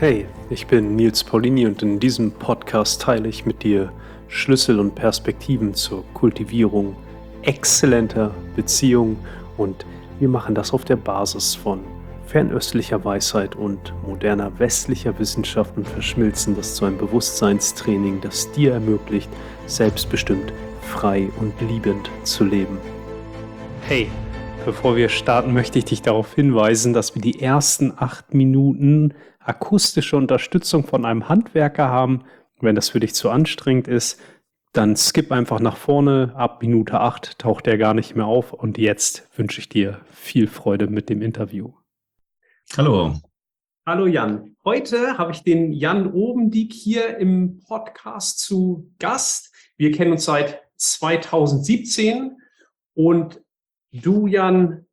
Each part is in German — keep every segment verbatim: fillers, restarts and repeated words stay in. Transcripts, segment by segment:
Hey, ich bin Nils Paulini und in diesem Podcast teile ich mit dir Schlüssel und Perspektiven zur Kultivierung exzellenter Beziehungen und wir machen das auf der Basis von fernöstlicher Weisheit und moderner westlicher Wissenschaft und verschmilzen das zu einem Bewusstseinstraining, das dir ermöglicht, selbstbestimmt, frei und liebend zu leben. Hey, bevor wir starten, möchte ich dich darauf hinweisen, dass wir die ersten acht Minuten akustische Unterstützung von einem Handwerker haben. Wenn das für dich zu anstrengend ist, dann skip einfach nach vorne. Ab Minute acht taucht er gar nicht mehr auf. Und jetzt wünsche ich dir viel Freude mit dem Interview. Hallo. Hallo Jan. Heute habe ich den Jan Obendiek hier im Podcast zu Gast. Wir kennen uns seit zweitausendsiebzehn und du, Jan,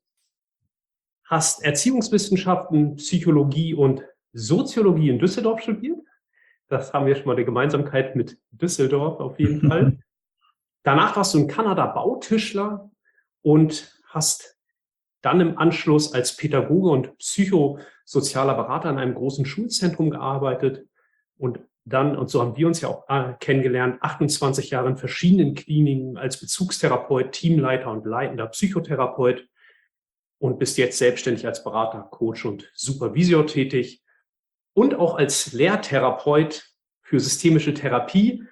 hast Erziehungswissenschaften, Psychologie und Soziologie in Düsseldorf studiert. Das haben wir schon mal eine Gemeinsamkeit mit Düsseldorf auf jeden Fall. Danach warst du in Kanada Bautischler und hast dann im Anschluss als Pädagoge und psychosozialer Berater in einem großen Schulzentrum gearbeitet und dann, und so haben wir uns ja auch äh, kennengelernt, achtundzwanzig Jahre in verschiedenen Kliniken als Bezugstherapeut, Teamleiter und leitender Psychotherapeut und bist jetzt selbstständig als Berater, Coach und Supervisor tätig und auch als Lehrtherapeut für systemische Therapie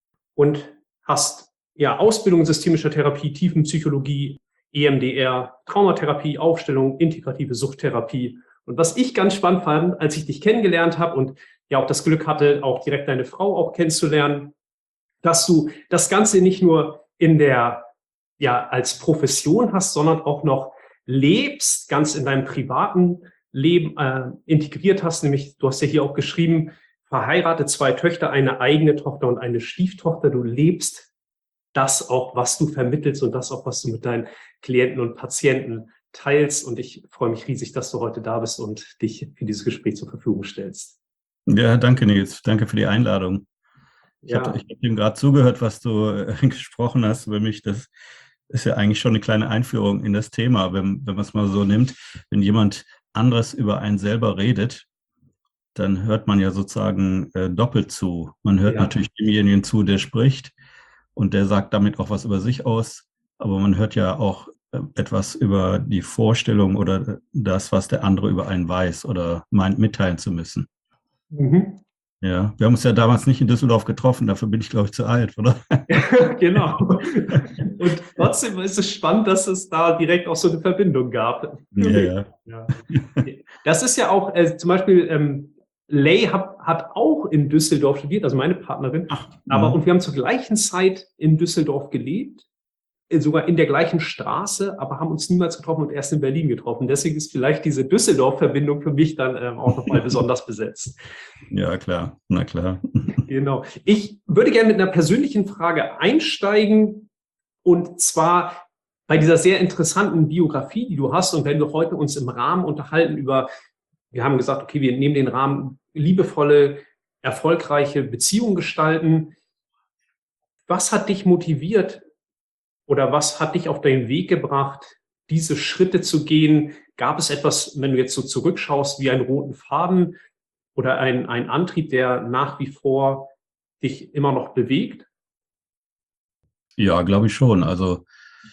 und hast ja Ausbildung in systemischer Therapie, Tiefenpsychologie, E M D R, Traumatherapie, Aufstellung, integrative Suchttherapie. Und was ich ganz spannend fand, als ich dich kennengelernt habe und ja auch das Glück hatte, auch direkt deine Frau auch kennenzulernen, dass du das Ganze nicht nur in der, ja, als Profession hast, sondern auch noch lebst, ganz in deinem privaten Leben äh, integriert hast. Nämlich, du hast ja hier auch geschrieben, verheiratet, zwei Töchter, eine eigene Tochter und eine Stieftochter. Du lebst das auch, was du vermittelst und das auch, was du mit deinen Klienten und Patienten teilst. Und ich freue mich riesig, dass du heute da bist und dich für dieses Gespräch zur Verfügung stellst. Ja, danke Nils. Danke für die Einladung. Ich Ja. habe hab dem gerade zugehört, was du äh, gesprochen hast über mich. Das ist ja eigentlich schon eine kleine Einführung in das Thema, wenn, wenn man es mal so nimmt. Wenn jemand anderes über einen selber redet, dann hört man ja sozusagen äh, doppelt zu. Man hört Ja. natürlich demjenigen zu, der spricht und der sagt damit auch was über sich aus. Aber man hört ja auch äh, etwas über die Vorstellung oder das, was der andere über einen weiß oder meint mitteilen zu müssen. Mhm. Ja, wir haben uns ja damals nicht in Düsseldorf getroffen, dafür bin ich, glaube ich, zu alt, oder? Genau. Und trotzdem ist es spannend, dass es da direkt auch so eine Verbindung gab. Ja, ja. Ja. Das ist ja auch, äh, zum Beispiel, ähm, Lay hat, hat auch in Düsseldorf studiert, also meine Partnerin. Ach, aber ja. und wir haben zur gleichen Zeit in Düsseldorf gelebt, äh, sogar in der gleichen Straße, aber haben uns niemals getroffen und erst in Berlin getroffen. Deswegen ist vielleicht diese Düsseldorf-Verbindung für mich dann ähm, auch nochmal besonders besetzt. Ja, klar, na klar. Genau. Ich würde gerne mit einer persönlichen Frage einsteigen und zwar bei dieser sehr interessanten Biografie, die du hast. Und wenn wir heute uns im Rahmen unterhalten über, wir haben gesagt, okay, wir nehmen den Rahmen liebevolle, erfolgreiche Beziehungen gestalten. Was hat dich motiviert oder was hat dich auf deinen Weg gebracht, diese Schritte zu gehen? Gab es etwas, wenn du jetzt so zurückschaust, wie einen roten Faden oder ein, ein Antrieb, der nach wie vor dich immer noch bewegt? Ja, glaube ich schon. Also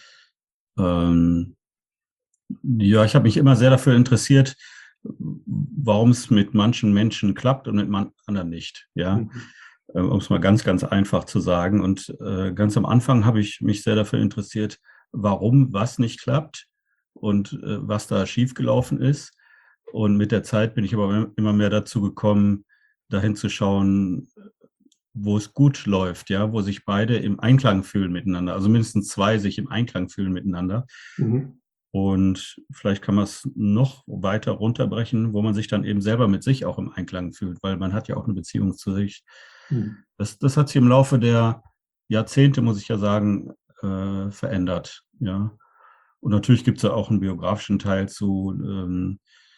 ähm, ja, ich habe mich immer sehr dafür interessiert, warum es mit manchen Menschen klappt und mit man anderen nicht. Ja, Mhm. um es mal ganz, ganz einfach zu sagen. Und äh, ganz am Anfang habe ich mich sehr dafür interessiert, warum was nicht klappt und äh, was da schiefgelaufen ist. Und mit der Zeit bin ich aber immer mehr dazu gekommen, dahin zu schauen, wo es gut läuft, ja, wo sich beide im Einklang fühlen miteinander, also mindestens zwei sich im Einklang fühlen miteinander. Mhm. Und vielleicht kann man es noch weiter runterbrechen, wo man sich dann eben selber mit sich auch im Einklang fühlt, weil man hat ja auch eine Beziehung zu sich. Mhm. Das, das hat sich im Laufe der Jahrzehnte, muss ich ja sagen, äh, verändert, ja. Und natürlich gibt es ja auch einen biografischen Teil zu, ähm,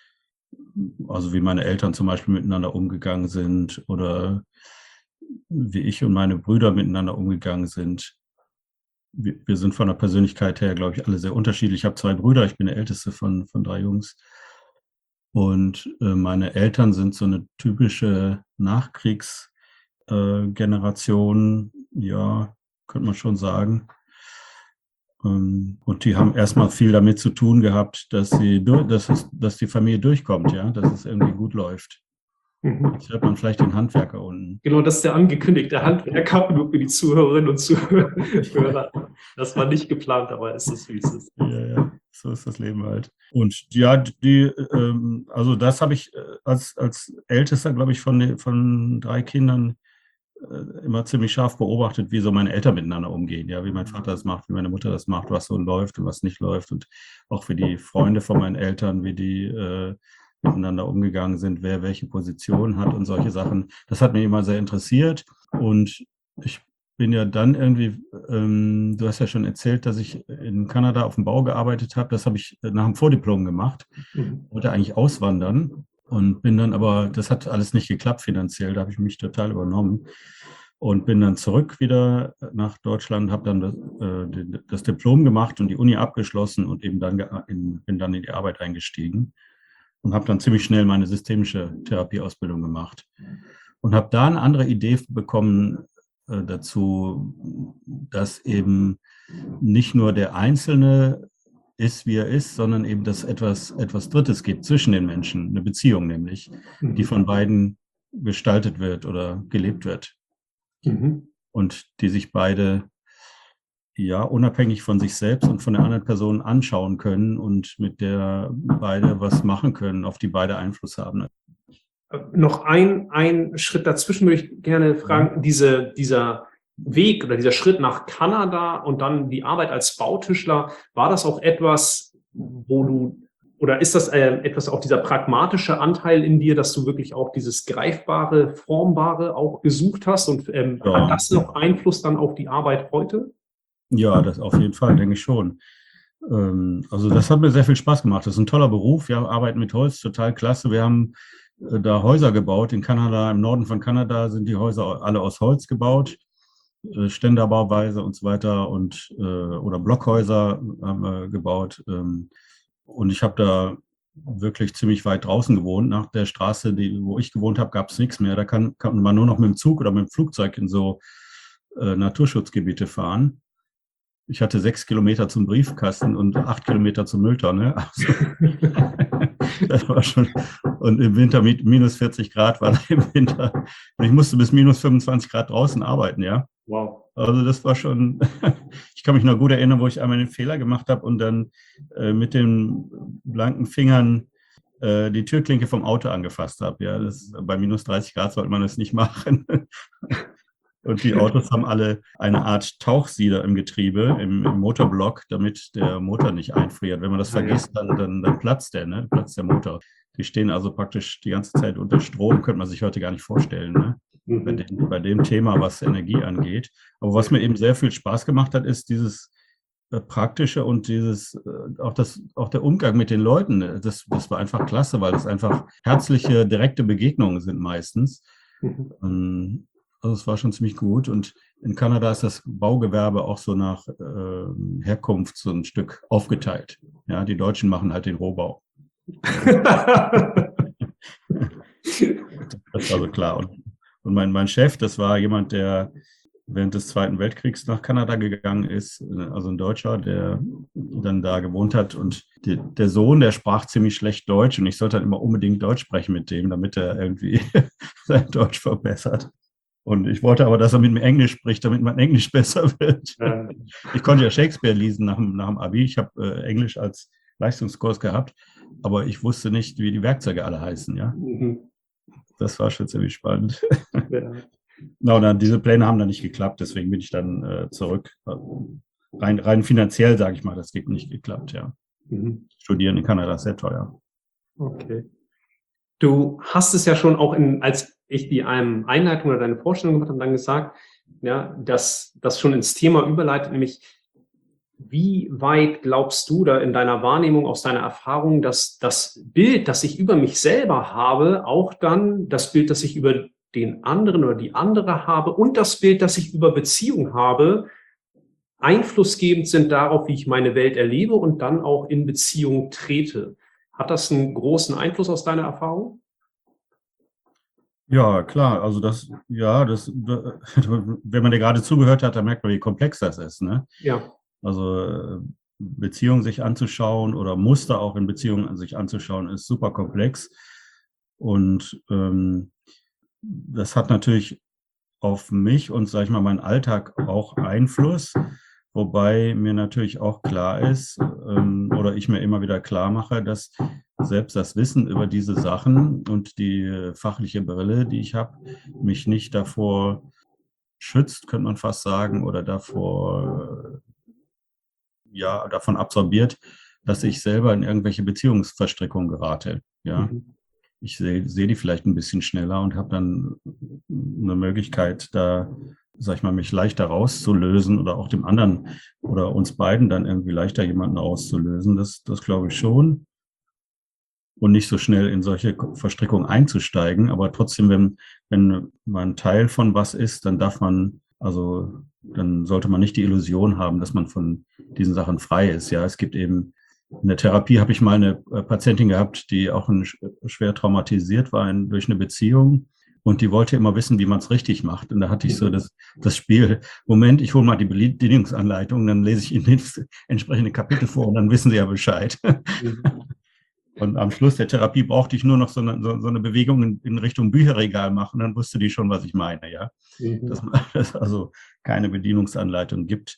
also wie meine Eltern zum Beispiel miteinander umgegangen sind oder wie ich und meine Brüder miteinander umgegangen sind. Wir, wir sind von der Persönlichkeit her, glaube ich, alle sehr unterschiedlich. Ich habe zwei Brüder, ich bin der älteste von, von drei Jungs. Und äh, meine Eltern sind so eine typische Nachkriegsgeneration, äh, ja, könnte man schon sagen. Ähm, und die haben erstmal viel damit zu tun gehabt, dass, sie durch, dass, es, dass die Familie durchkommt, ja, dass es irgendwie gut läuft. Mhm. Jetzt hört man vielleicht den Handwerker unten. Genau, das ist der angekündigte Handwerker, nur für die Zuhörerinnen und Zuhörer. Das war nicht geplant, aber es ist, wie es ist. Ja, ja, so ist das Leben halt. Und ja, die, ähm, also das habe ich als, als Ältester, glaube ich, von, den, von drei Kindern äh, immer ziemlich scharf beobachtet, wie so meine Eltern miteinander umgehen. Ja, wie mein Vater das macht, wie meine Mutter das macht, was so läuft und was nicht läuft. Und auch wie die Freunde von meinen Eltern, wie die äh, miteinander umgegangen sind, wer welche Position hat und solche Sachen. Das hat mich immer sehr interessiert. Und ich bin ja dann irgendwie, ähm, du hast ja schon erzählt, dass ich in Kanada auf dem Bau gearbeitet habe. Das habe ich nach dem Vordiplom gemacht. Mhm. Wollte eigentlich auswandern und bin dann aber, das hat alles nicht geklappt finanziell, da habe ich mich total übernommen und bin dann zurück wieder nach Deutschland, habe dann das, äh, das Diplom gemacht und die Uni abgeschlossen und eben dann in, bin dann in die Arbeit eingestiegen und habe dann ziemlich schnell meine systemische Therapieausbildung gemacht und habe da eine andere Idee bekommen äh, dazu, dass eben nicht nur der Einzelne ist, wie er ist, sondern eben, dass etwas, etwas Drittes gibt zwischen den Menschen, eine Beziehung nämlich, die von beiden gestaltet wird oder gelebt wird. Mhm. Und die sich beide ja unabhängig von sich selbst und von der anderen Person anschauen können und mit der beide was machen können, auf die beide Einfluss haben. Noch ein, ein Schritt dazwischen würde ich gerne fragen, diese, dieser Weg oder dieser Schritt nach Kanada und dann die Arbeit als Bautischler, war das auch etwas, wo du, oder ist das äh, etwas auch dieser pragmatische Anteil in dir, dass du wirklich auch dieses Greifbare, Formbare auch gesucht hast und ähm, Ja. hat das noch Einfluss dann auf die Arbeit heute? Ja, das auf jeden Fall, denke ich schon. Ähm, also das hat mir sehr viel Spaß gemacht. Das ist ein toller Beruf. Wir arbeiten mit Holz, total klasse. Wir haben äh, da Häuser gebaut. In Kanada, im Norden von Kanada sind die Häuser alle aus Holz gebaut, äh, Ständerbauweise und so weiter und äh, oder Blockhäuser haben wir gebaut. Ähm, und ich habe da wirklich ziemlich weit draußen gewohnt. Nach der Straße, die, wo ich gewohnt habe, gab es nichts mehr. Da kann, kann man nur noch mit dem Zug oder mit dem Flugzeug in so äh, Naturschutzgebiete fahren. Ich hatte sechs Kilometer zum Briefkasten und acht Kilometer zur Mülltonne. Also, das war schon. Und im Winter mit minus vierzig Grad war da im Winter. Und ich musste bis minus fünfundzwanzig Grad draußen arbeiten, ja. Wow. Also das war schon. Ich kann mich noch gut erinnern, wo ich einmal einen Fehler gemacht habe und dann äh, mit den blanken Fingern äh, die Türklinke vom Auto angefasst habe. Ja, das, bei minus dreißig Grad sollte man das nicht machen. Und die Autos haben alle eine Art Tauchsieder im Getriebe, im, im Motorblock, damit der Motor nicht einfriert. Wenn man das vergisst, dann, dann, dann platzt der, ne? Platzt der Motor. Die stehen also praktisch die ganze Zeit unter Strom, könnte man sich heute gar nicht vorstellen, ne? Mhm. Bei, dem, bei dem Thema, was Energie angeht. Aber was mir eben sehr viel Spaß gemacht hat, ist dieses äh, Praktische und dieses, äh, auch, das, auch der Umgang mit den Leuten. Das, das war einfach klasse, weil das einfach herzliche, direkte Begegnungen sind meistens. Mhm. Ähm, Also es war schon ziemlich gut. Und in Kanada ist das Baugewerbe auch so nach äh, Herkunft so ein Stück aufgeteilt. Ja, die Deutschen machen halt den Rohbau. Das war so klar. Und, und mein, mein Chef, das war jemand, der während des Zweiten Weltkriegs nach Kanada gegangen ist, also ein Deutscher, der dann da gewohnt hat. Und die, der Sohn, der sprach ziemlich schlecht Deutsch und ich sollte dann immer unbedingt Deutsch sprechen mit dem, damit er irgendwie sein Deutsch verbessert. Und ich wollte aber, dass er mit mir Englisch spricht, damit mein Englisch besser wird. Ja. Ich konnte ja Shakespeare lesen nach dem, nach dem Abi. Ich habe äh, Englisch als Leistungskurs gehabt, aber ich wusste nicht, wie die Werkzeuge alle heißen. Ja, mhm. Das war schon ziemlich spannend. Ja. No, dann, diese Pläne haben dann nicht geklappt, deswegen bin ich dann äh, zurück. Rein, rein finanziell, sage ich mal, das geht nicht geklappt. Ja, mhm. Studieren in Kanada ist sehr teuer. Okay. Du hast es ja schon auch in, als ich die einem Einleitung oder deine Vorstellung gemacht habe, dann gesagt, ja, dass das schon ins Thema überleitet, nämlich wie weit glaubst du da in deiner Wahrnehmung, aus deiner Erfahrung, dass das Bild, das ich über mich selber habe, auch dann das Bild, das ich über den anderen oder die andere habe und das Bild, das ich über Beziehung habe, einflussgebend sind darauf, wie ich meine Welt erlebe und dann auch in Beziehung trete? Hat das einen großen Einfluss aus deiner Erfahrung? Ja, klar. Also das, ja, das, wenn man dir gerade zugehört hat, dann merkt man, wie komplex das ist, ne? Ja. Also äh, Beziehungen sich anzuschauen oder Muster auch in Beziehungen sich anzuschauen, ist super komplex. Und ähm, das hat natürlich auf mich und, sag ich mal, meinen Alltag auch Einfluss. Wobei mir natürlich auch klar ist, ähm, oder ich mir immer wieder klar mache, dass selbst das Wissen über diese Sachen und die fachliche Brille, die ich habe, mich nicht davor schützt, könnte man fast sagen, oder davor, ja, davon absorbiert, dass ich selber in irgendwelche Beziehungsverstrickungen gerate. Ja, Mhm. ich sehe seh die vielleicht ein bisschen schneller und habe dann eine Möglichkeit, da, sag ich mal, mich leichter rauszulösen oder auch dem anderen oder uns beiden dann irgendwie leichter jemanden auszulösen. Das, das glaube ich schon. Und nicht so schnell in solche Verstrickungen einzusteigen. Aber trotzdem, wenn, wenn man Teil von was ist, dann darf man, also dann sollte man nicht die Illusion haben, dass man von diesen Sachen frei ist. Ja, es gibt eben, in der Therapie habe ich mal eine Patientin gehabt, die auch ein, schwer traumatisiert war in, durch eine Beziehung. Und die wollte immer wissen, wie man es richtig macht. Und da hatte ich so das, das Spiel, Moment, ich hole mal die Bedienungsanleitung, dann lese ich Ihnen das entsprechende Kapitel vor und dann wissen Sie ja Bescheid. Mhm. Und am Schluss der Therapie brauchte ich nur noch so eine, so, so eine Bewegung in, in Richtung Bücherregal machen, dann wusste die schon, was ich meine, ja. Mhm. Dass es also keine Bedienungsanleitung gibt.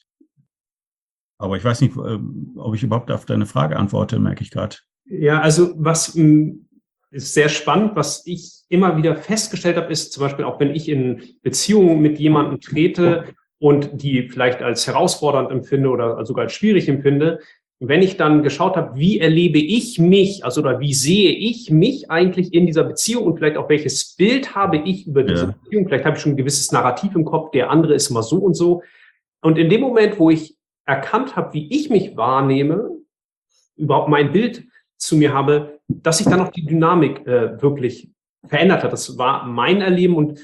Aber ich weiß nicht, ob ich überhaupt auf deine Frage antworte, merke ich gerade. Ja, also was mh, ist sehr spannend, was ich immer wieder festgestellt habe, ist zum Beispiel auch, wenn ich in Beziehungen mit jemandem trete und die vielleicht als herausfordernd empfinde oder sogar als schwierig empfinde, wenn ich dann geschaut habe, wie erlebe ich mich, also oder wie sehe ich mich eigentlich in dieser Beziehung und vielleicht auch welches Bild habe ich über diese Ja. Beziehung, vielleicht habe ich schon ein gewisses Narrativ im Kopf, der andere ist immer so und so. Und in dem Moment, wo ich erkannt habe, wie ich mich wahrnehme, überhaupt mein Bild zu mir habe, dass sich dann auch die Dynamik äh, wirklich verändert hat. Das war mein Erleben und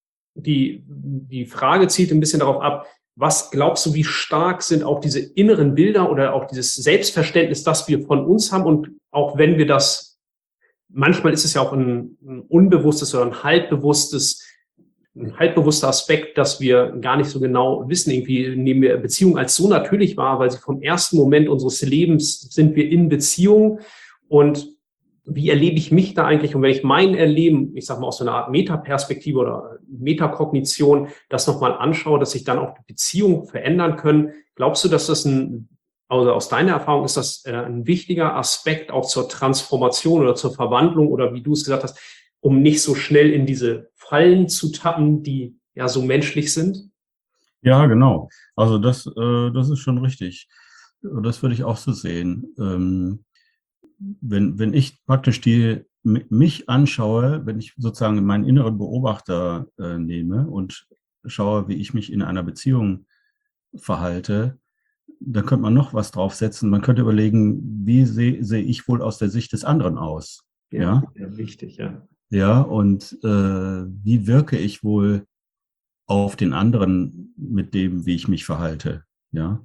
die, die Frage zielt ein bisschen darauf ab, was glaubst du, wie stark sind auch diese inneren Bilder oder auch dieses Selbstverständnis, das wir von uns haben und auch wenn wir das, manchmal ist es ja auch ein, ein unbewusstes oder ein halbbewusstes ein halbbewusster Aspekt, dass wir gar nicht so genau wissen, irgendwie nehmen wir Beziehung als so natürlich wahr, weil sie vom ersten Moment unseres Lebens sind wir in Beziehung und wie erlebe ich mich da eigentlich? Und wenn ich mein Erleben, ich sag mal aus so einer Art Metaperspektive oder Metakognition, das nochmal anschaue, dass sich dann auch Beziehungen verändern können, glaubst du, dass das ein, also aus deiner Erfahrung ist das ein wichtiger Aspekt auch zur Transformation oder zur Verwandlung oder wie du es gesagt hast, um nicht so schnell in diese Fallen zu tappen, die ja so menschlich sind? Ja, genau. Also das, äh, das ist schon richtig. Das würde ich auch so sehen. Ähm, wenn, wenn ich praktisch die, mich anschaue, wenn ich sozusagen meinen inneren Beobachter äh, nehme und schaue, wie ich mich in einer Beziehung verhalte, dann könnte man noch was draufsetzen. Man könnte überlegen, wie sehe seh ich wohl aus der Sicht des anderen aus? Ja, Ja, ja wichtig, ja. ja, und äh, wie wirke ich wohl auf den anderen mit dem, wie ich mich verhalte? Ja,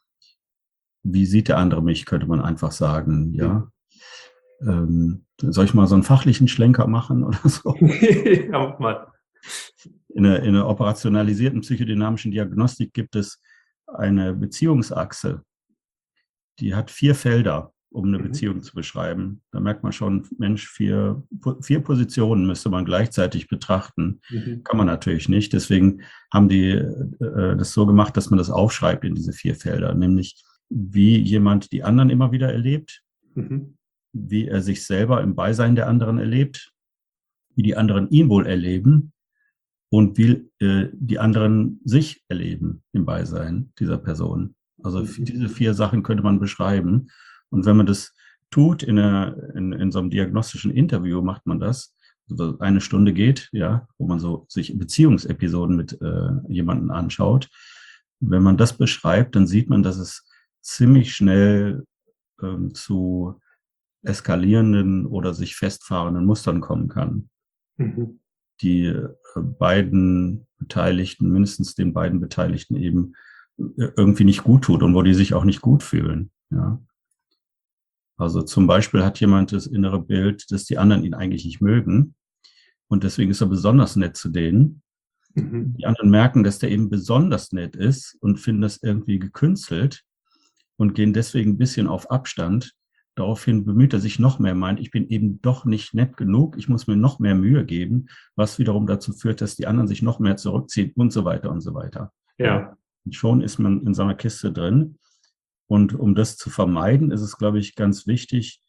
wie sieht der andere mich, könnte man einfach sagen, ja. Ähm, soll ich mal so einen fachlichen Schlenker machen oder so? Ja, mach mal. In der, in der operationalisierten psychodynamischen Diagnostik gibt es eine Beziehungsachse, die hat vier Felder, um eine Mhm. Beziehung zu beschreiben. Da merkt man schon, Mensch, vier, vier Positionen müsste man gleichzeitig betrachten. Mhm. Kann man natürlich nicht. Deswegen haben die äh, das so gemacht, dass man das aufschreibt in diese vier Felder, nämlich wie jemand die anderen immer wieder erlebt, Mhm. wie er sich selber im Beisein der anderen erlebt, wie die anderen ihn wohl erleben und wie äh, die anderen sich erleben im Beisein dieser Person. Also Mhm. diese vier Sachen könnte man beschreiben. Und wenn man das tut in, einer, in, in so einem diagnostischen Interview, macht man das, also eine Stunde geht, ja, wo man so sich Beziehungsepisoden mit äh, jemandem anschaut. Wenn man das beschreibt, dann sieht man, dass es ziemlich schnell ähm, zu eskalierenden oder sich festfahrenden Mustern kommen kann, Mhm. die äh, beiden Beteiligten, mindestens den beiden Beteiligten eben äh, irgendwie nicht gut tut und wo die sich auch nicht gut fühlen. Ja. Also zum Beispiel hat jemand das innere Bild, dass die anderen ihn eigentlich nicht mögen und deswegen ist er besonders nett zu denen. Mhm. Die anderen merken, dass der eben besonders nett ist und finden das irgendwie gekünstelt und gehen deswegen ein bisschen auf Abstand. Daraufhin bemüht er sich noch mehr, meint, ich bin eben doch nicht nett genug, ich muss mir noch mehr Mühe geben, was wiederum dazu führt, dass die anderen sich noch mehr zurückziehen und so weiter und so weiter. Ja. Und schon ist man in so einer Kiste drin. Und um das zu vermeiden, ist es, glaube ich, ganz wichtig,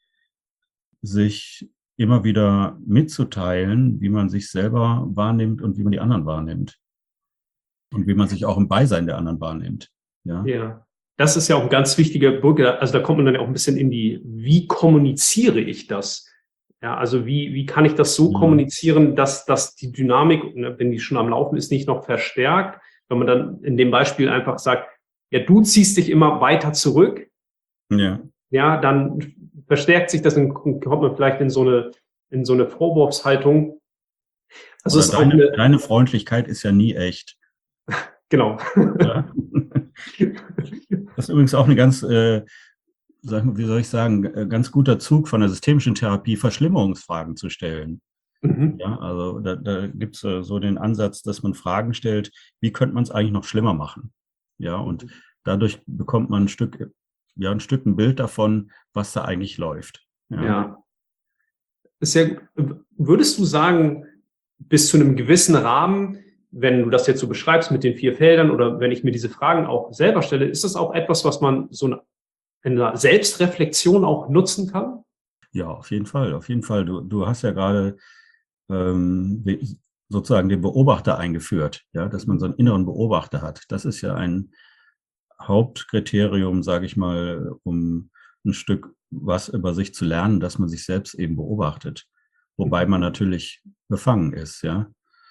sich immer wieder mitzuteilen, wie man sich selber wahrnimmt und wie man die anderen wahrnimmt. Und wie man sich auch im Beisein der anderen wahrnimmt. Ja. Ja. Das ist ja auch ein ganz wichtiger Brücke. Also da kommt man dann ja auch ein bisschen in die, wie kommuniziere ich das? Ja, also wie, wie kann ich das so Ja. kommunizieren, dass, dass die Dynamik, ne, wenn die schon am Laufen ist, nicht noch verstärkt? Wenn man dann in dem Beispiel einfach sagt, ja, du ziehst dich immer weiter zurück, Ja. ja, dann verstärkt sich das und kommt man vielleicht in so eine, in so eine Vorwurfshaltung. Also Oder ist auch deine, eine, deine Freundlichkeit ist ja nie echt. genau. Ja. Das ist übrigens auch eine ganz, äh, sag mal, wie soll ich sagen, äh, ganz guter Zug von der systemischen Therapie, Verschlimmerungsfragen zu stellen. Mhm. Ja, also da, da gibt es äh, so den Ansatz, dass man Fragen stellt, wie könnte man es eigentlich noch schlimmer machen? Ja, und dadurch bekommt man ein Stück, ja, ein Stück ein Bild davon, was da eigentlich läuft. Ja. Ja. Ist ja, würdest du sagen, bis zu einem gewissen Rahmen, wenn du das jetzt so beschreibst mit den vier Feldern oder wenn ich mir diese Fragen auch selber stelle, ist das auch etwas, was man so eine, in einer Selbstreflexion auch nutzen kann? Ja, auf jeden Fall, auf jeden Fall. Du, du hast ja gerade ähm, sozusagen den Beobachter eingeführt, ja, dass man so einen inneren Beobachter hat. Das ist ja ein Hauptkriterium, sage ich mal, um ein Stück was über sich zu lernen, dass man sich selbst eben beobachtet. Wobei man natürlich befangen ist, ja.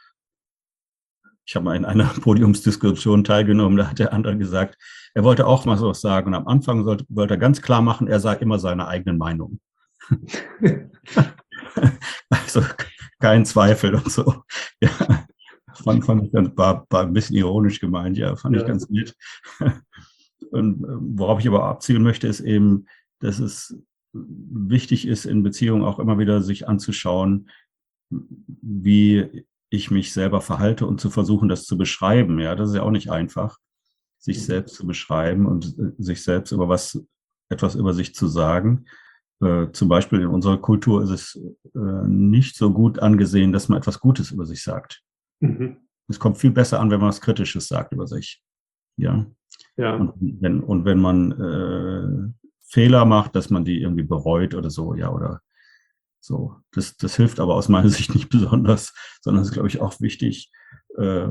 Ich habe mal in einer Podiumsdiskussion teilgenommen, da hat der andere gesagt, er wollte auch mal sowas sagen. Und am Anfang sollte, wollte er ganz klar machen, er sagt immer seine eigenen Meinungen. Also kein Zweifel und so. Ja, fand, fand ich ganz, war, war ein bisschen ironisch gemeint, ja, fand ja. ich ganz nett. Und worauf ich aber abzielen möchte, ist eben, dass es wichtig ist, in Beziehungen auch immer wieder sich anzuschauen, wie ich mich selber verhalte und zu versuchen, das zu beschreiben. Ja, das ist ja auch nicht einfach, sich selbst zu beschreiben und sich selbst über was, etwas über sich zu sagen. Äh, zum Beispiel in unserer Kultur ist es äh, nicht so gut angesehen, dass man etwas Gutes über sich sagt. Mhm. Es kommt viel besser an, wenn man was Kritisches sagt über sich. Ja. Ja. Und wenn, und wenn man äh, Fehler macht, dass man die irgendwie bereut oder so, ja, oder so. Das, das hilft aber aus meiner Sicht nicht besonders, sondern es ist, glaube ich, auch wichtig, äh,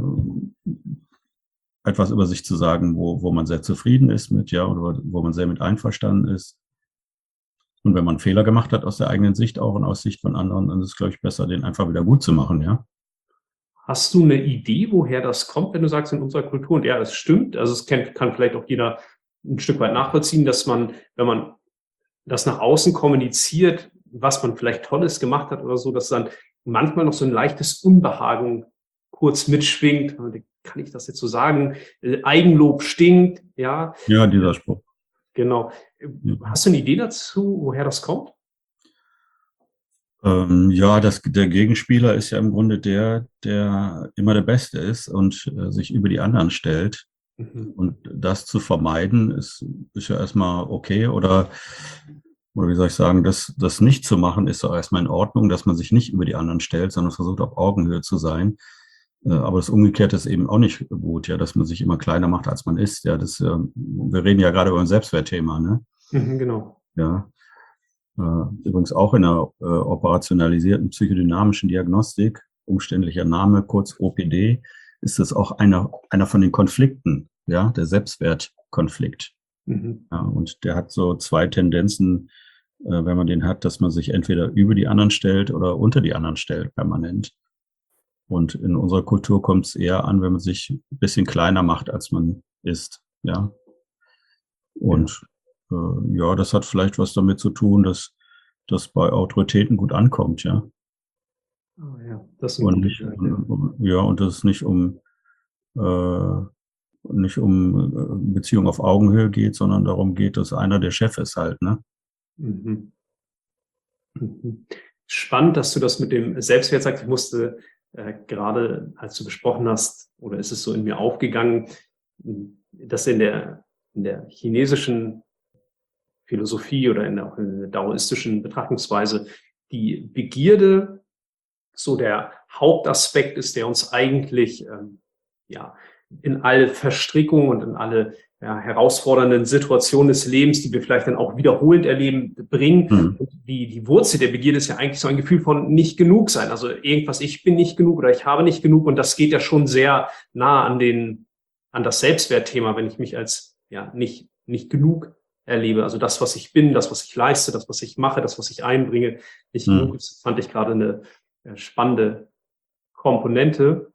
etwas über sich zu sagen, wo, wo man sehr zufrieden ist mit, ja, oder wo man sehr mit einverstanden ist. Und wenn man Fehler gemacht hat aus der eigenen Sicht auch und aus Sicht von anderen, dann ist es, glaube ich, besser, den einfach wieder gut zu machen, ja. Hast du eine Idee, woher das kommt, wenn du sagst, in unserer Kultur? Und ja, das stimmt. Also es kann, kann vielleicht auch jeder ein Stück weit nachvollziehen, dass man, wenn man das nach außen kommuniziert, was man vielleicht Tolles gemacht hat oder so, dass dann manchmal noch so ein leichtes Unbehagen kurz mitschwingt. Kann ich das jetzt so sagen? Eigenlob stinkt, ja. Ja, dieser Spruch. Genau. Hast du eine Idee dazu, woher das kommt? Ähm, ja, das, der Gegenspieler ist ja im Grunde der, der immer der Beste ist und äh, sich über die anderen stellt. Mhm. Und das zu vermeiden, ist, ist ja erstmal okay. Oder, oder wie soll ich sagen, das, das nicht zu machen, ist auch erstmal in Ordnung, dass man sich nicht über die anderen stellt, sondern versucht, auf Augenhöhe zu sein. Äh, aber das Umgekehrte ist eben auch nicht gut, ja, dass man sich immer kleiner macht, als man ist. Ja, das, äh, wir reden ja gerade über ein Selbstwertthema, ne? Mhm, genau. Ja. Übrigens auch in der äh, operationalisierten psychodynamischen Diagnostik, umständlicher Name, kurz O P D, ist das auch einer, einer von den Konflikten, ja, der Selbstwertkonflikt. Mhm. Ja, und der hat so zwei Tendenzen, äh, wenn man den hat, dass man sich entweder über die anderen stellt oder unter die anderen stellt, permanent. Und in unserer Kultur kommt es eher an, wenn man sich ein bisschen kleiner macht, als man ist, ja. Und ja. Ja, das hat vielleicht was damit zu tun, dass das bei Autoritäten gut ankommt, ja. Oh ja, das ist und nicht, ja, und das ist nicht um äh, nicht um Beziehung auf Augenhöhe geht, sondern darum geht, dass einer der Chef ist halt, ne? Mhm. Mhm. Spannend, dass du das mit dem Selbstwert sagst. Ich musste äh, gerade, als du gesprochen hast, oder ist es so in mir aufgegangen, dass in der, in der chinesischen Philosophie oder in der, in der daoistischen Betrachtungsweise die Begierde so der Hauptaspekt ist, der uns eigentlich ähm, ja, in alle Verstrickungen und in alle ja, herausfordernden Situationen des Lebens, die wir vielleicht dann auch wiederholend erleben, bringen. Mhm. Und die, die Wurzel der Begierde ist ja eigentlich so ein Gefühl von nicht genug sein. Also irgendwas, ich bin nicht genug oder ich habe nicht genug. Und das geht ja schon sehr nah an den, an das Selbstwertthema, wenn ich mich als ja nicht, nicht genug erlebe. Also das, was ich bin, das, was ich leiste, das, was ich mache, das, was ich einbringe, nicht genug Mhm. ist, fand ich gerade eine spannende Komponente.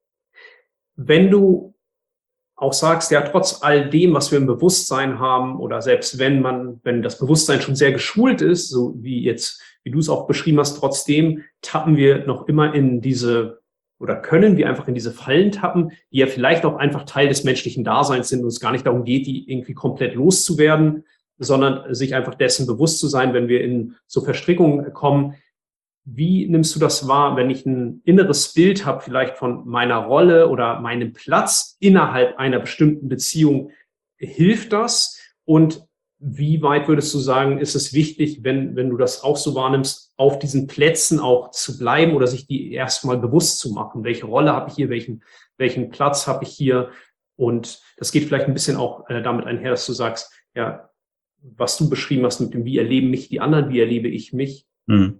Wenn du auch sagst, ja, trotz all dem, was wir im Bewusstsein haben, oder selbst wenn man, wenn das Bewusstsein schon sehr geschult ist, so wie jetzt, wie du es auch beschrieben hast, trotzdem tappen wir noch immer in diese, oder können wir einfach in diese Fallen tappen, die ja vielleicht auch einfach Teil des menschlichen Daseins sind und es gar nicht darum geht, die irgendwie komplett loszuwerden, sondern sich einfach dessen bewusst zu sein, wenn wir in so Verstrickungen kommen. Wie nimmst du das wahr, wenn ich ein inneres Bild habe, vielleicht von meiner Rolle oder meinem Platz innerhalb einer bestimmten Beziehung? Hilft das? Und wie weit würdest du sagen, ist es wichtig, wenn, wenn du das auch so wahrnimmst, auf diesen Plätzen auch zu bleiben oder sich die erstmal bewusst zu machen? Welche Rolle habe ich hier? Welchen, welchen Platz habe ich hier? Und das geht vielleicht ein bisschen auch äh, damit einher, dass du sagst, ja, was du beschrieben hast mit dem, wie erleben mich die anderen, wie erlebe ich mich? Mhm.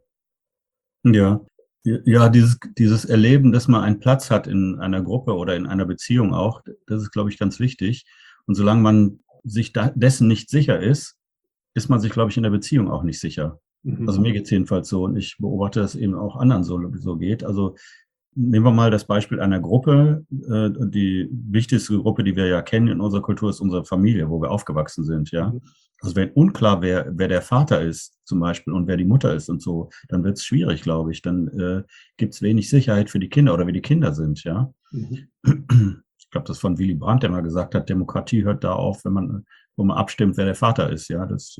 Ja, ja, dieses, dieses Erleben, dass man einen Platz hat in einer Gruppe oder in einer Beziehung auch, das ist, glaube ich, ganz wichtig. Und solange man sich da, dessen nicht sicher ist, ist man sich, glaube ich, in der Beziehung auch nicht sicher. Also Mhm. mir geht's jedenfalls so und ich beobachte, dass es eben auch anderen so, so geht. Also nehmen wir mal das Beispiel einer Gruppe. Äh, Die wichtigste Gruppe, die wir ja kennen in unserer Kultur, ist unsere Familie, wo wir aufgewachsen sind, ja. Mhm. Also wenn unklar, wer, wer der Vater ist zum Beispiel und wer die Mutter ist und so, dann wird es schwierig, glaube ich. Dann äh, gibt es wenig Sicherheit für die Kinder oder wie die Kinder sind, ja. Mhm. Ich glaube, das ist von Willy Brandt, der mal gesagt hat, Demokratie hört da auf, wenn man, wo man abstimmt, wer der Vater ist, ja. Das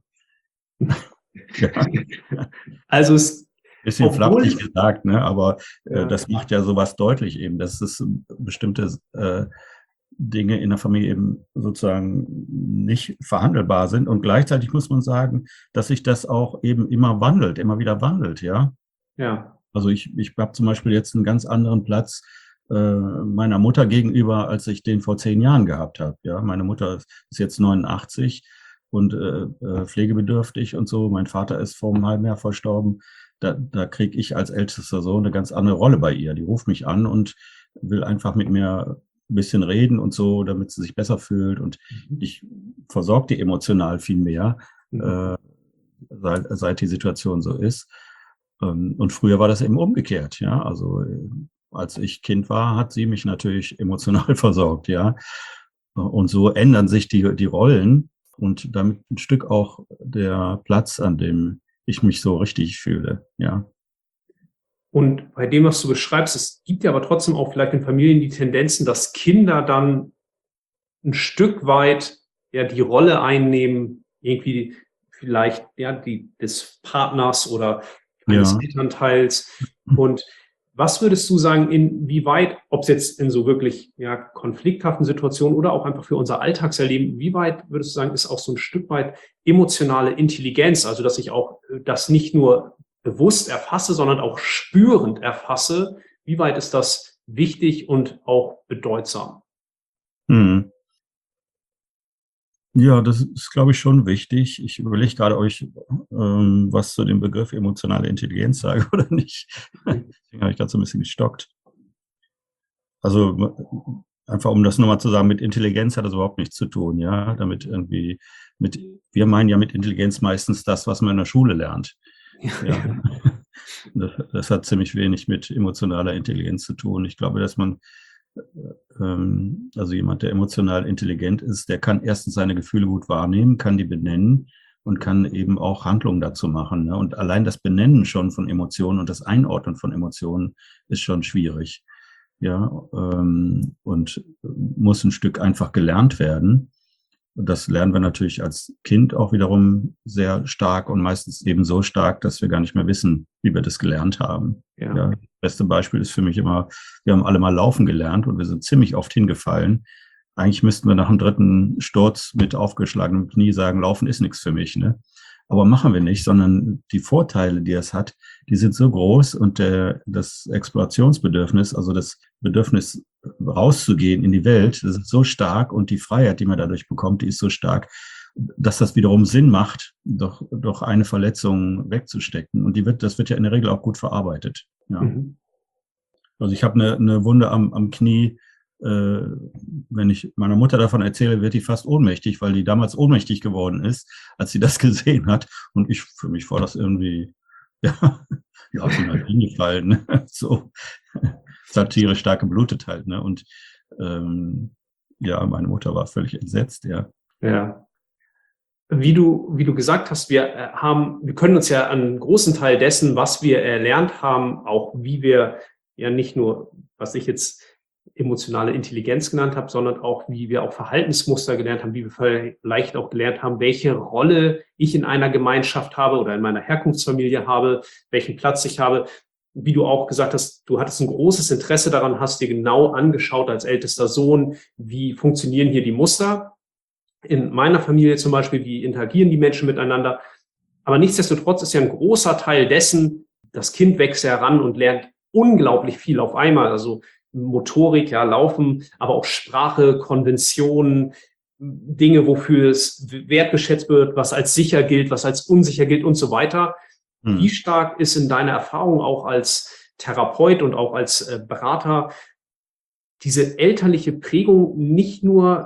äh, ja. Also es, Bisschen flapsig obwohl, gesagt, ne? Aber äh, ja, das macht ja sowas deutlich eben, dass es bestimmte äh, Dinge in der Familie eben sozusagen nicht verhandelbar sind. Und gleichzeitig muss man sagen, dass sich das auch eben immer wandelt, immer wieder wandelt, ja. ja, Also ich, ich habe zum Beispiel jetzt einen ganz anderen Platz äh, meiner Mutter gegenüber, als ich den vor zehn Jahren gehabt habe. Ja, meine Mutter ist jetzt neunundachtzig und äh, äh, pflegebedürftig und so. Mein Vater ist vor einem halben Jahr verstorben. Da, da kriege ich als ältester Sohn eine ganz andere Rolle bei ihr. Die ruft mich an und will einfach mit mir ein bisschen reden und so, damit sie sich besser fühlt. Und mhm. ich versorge die emotional viel mehr, Mhm. äh, seit, seit die Situation so ist. Ähm, Und früher war das eben umgekehrt, ja. Also äh, als ich Kind war, hat sie mich natürlich emotional versorgt, ja. Und so ändern sich die, die Rollen und damit ein Stück auch der Platz, an dem ich mich so richtig fühle, ja. Und bei dem, was du beschreibst, es gibt ja aber trotzdem auch vielleicht in Familien die Tendenzen, dass Kinder dann ein Stück weit ja die Rolle einnehmen, irgendwie vielleicht ja die des Partners oder eines Ja. Elternteils. Und was würdest du sagen, inwieweit, ob es jetzt in so wirklich ja konflikthaften Situationen oder auch einfach für unser Alltagserleben, wie weit würdest du sagen, ist auch so ein Stück weit emotionale Intelligenz, also dass ich auch äh, das nicht nur bewusst erfasse, sondern auch spürend erfasse, wie weit ist das wichtig und auch bedeutsam? Mhm. Ja, das ist, glaube ich, schon wichtig. Ich überlege gerade, ob ich ähm, was zu dem Begriff emotionale Intelligenz sage oder nicht. Deswegen habe ich gerade so ein bisschen gestockt. Also einfach um das nochmal zu sagen, mit Intelligenz hat das überhaupt nichts zu tun, ja. Damit irgendwie mit, wir meinen ja mit Intelligenz meistens das, was man in der Schule lernt. Ja. Das, das hat ziemlich wenig mit emotionaler Intelligenz zu tun. Ich glaube, dass man, ähm, also jemand, der emotional intelligent ist, der kann erstens seine Gefühle gut wahrnehmen, kann die benennen und kann eben auch Handlungen dazu machen. Ne? Und allein das Benennen schon von Emotionen und das Einordnen von Emotionen ist schon schwierig. Ja, ähm, und muss ein Stück einfach gelernt werden. Und das lernen wir natürlich als Kind auch wiederum sehr stark und meistens eben so stark, dass wir gar nicht mehr wissen, wie wir das gelernt haben. Ja. Ja, das beste Beispiel ist für mich immer, wir haben alle mal laufen gelernt und wir sind ziemlich oft hingefallen. Eigentlich müssten wir nach dem dritten Sturz mit aufgeschlagenem Knie sagen, Laufen ist nichts für mich, ne? Aber machen wir nicht, sondern die Vorteile, die es hat, die sind so groß und der, das Explorationsbedürfnis, also das Bedürfnis rauszugehen in die Welt, das ist so stark und die Freiheit, die man dadurch bekommt, die ist so stark, dass das wiederum Sinn macht, doch, doch eine Verletzung wegzustecken. Und die wird, das wird ja in der Regel auch gut verarbeitet. Ja. Mhm. Also ich habe eine, eine Wunde am, am Knie. Äh, wenn ich meiner Mutter davon erzähle, wird die fast ohnmächtig, weil die damals ohnmächtig geworden ist, als sie das gesehen hat. Und ich, für mich war das irgendwie, ja, ja, ich bin halt hingefallen, ne? So, es hat tierisch stark geblutet halt, ne? Und ähm, ja, meine Mutter war völlig entsetzt, ja. Ja. Wie du, wie du gesagt hast, wir haben, wir können uns ja einen großen Teil dessen, was wir erlernt haben, auch wie wir ja nicht nur, was ich jetzt emotionale Intelligenz genannt habe, sondern auch, wie wir auch Verhaltensmuster gelernt haben, wie wir vielleicht auch gelernt haben, welche Rolle ich in einer Gemeinschaft habe oder in meiner Herkunftsfamilie habe, welchen Platz ich habe. Wie du auch gesagt hast, du hattest ein großes Interesse daran, hast dir genau angeschaut als ältester Sohn, wie funktionieren hier die Muster. In meiner Familie zum Beispiel, wie interagieren die Menschen miteinander. Aber nichtsdestotrotz ist ja ein großer Teil dessen, das Kind wächst heran und lernt unglaublich viel auf einmal. Also Motorik, ja, Laufen, aber auch Sprache, Konventionen, Dinge, wofür es wertgeschätzt wird, was als sicher gilt, was als unsicher gilt und so weiter. Hm. Wie stark ist in deiner Erfahrung auch als Therapeut und auch als äh, Berater diese elterliche Prägung nicht nur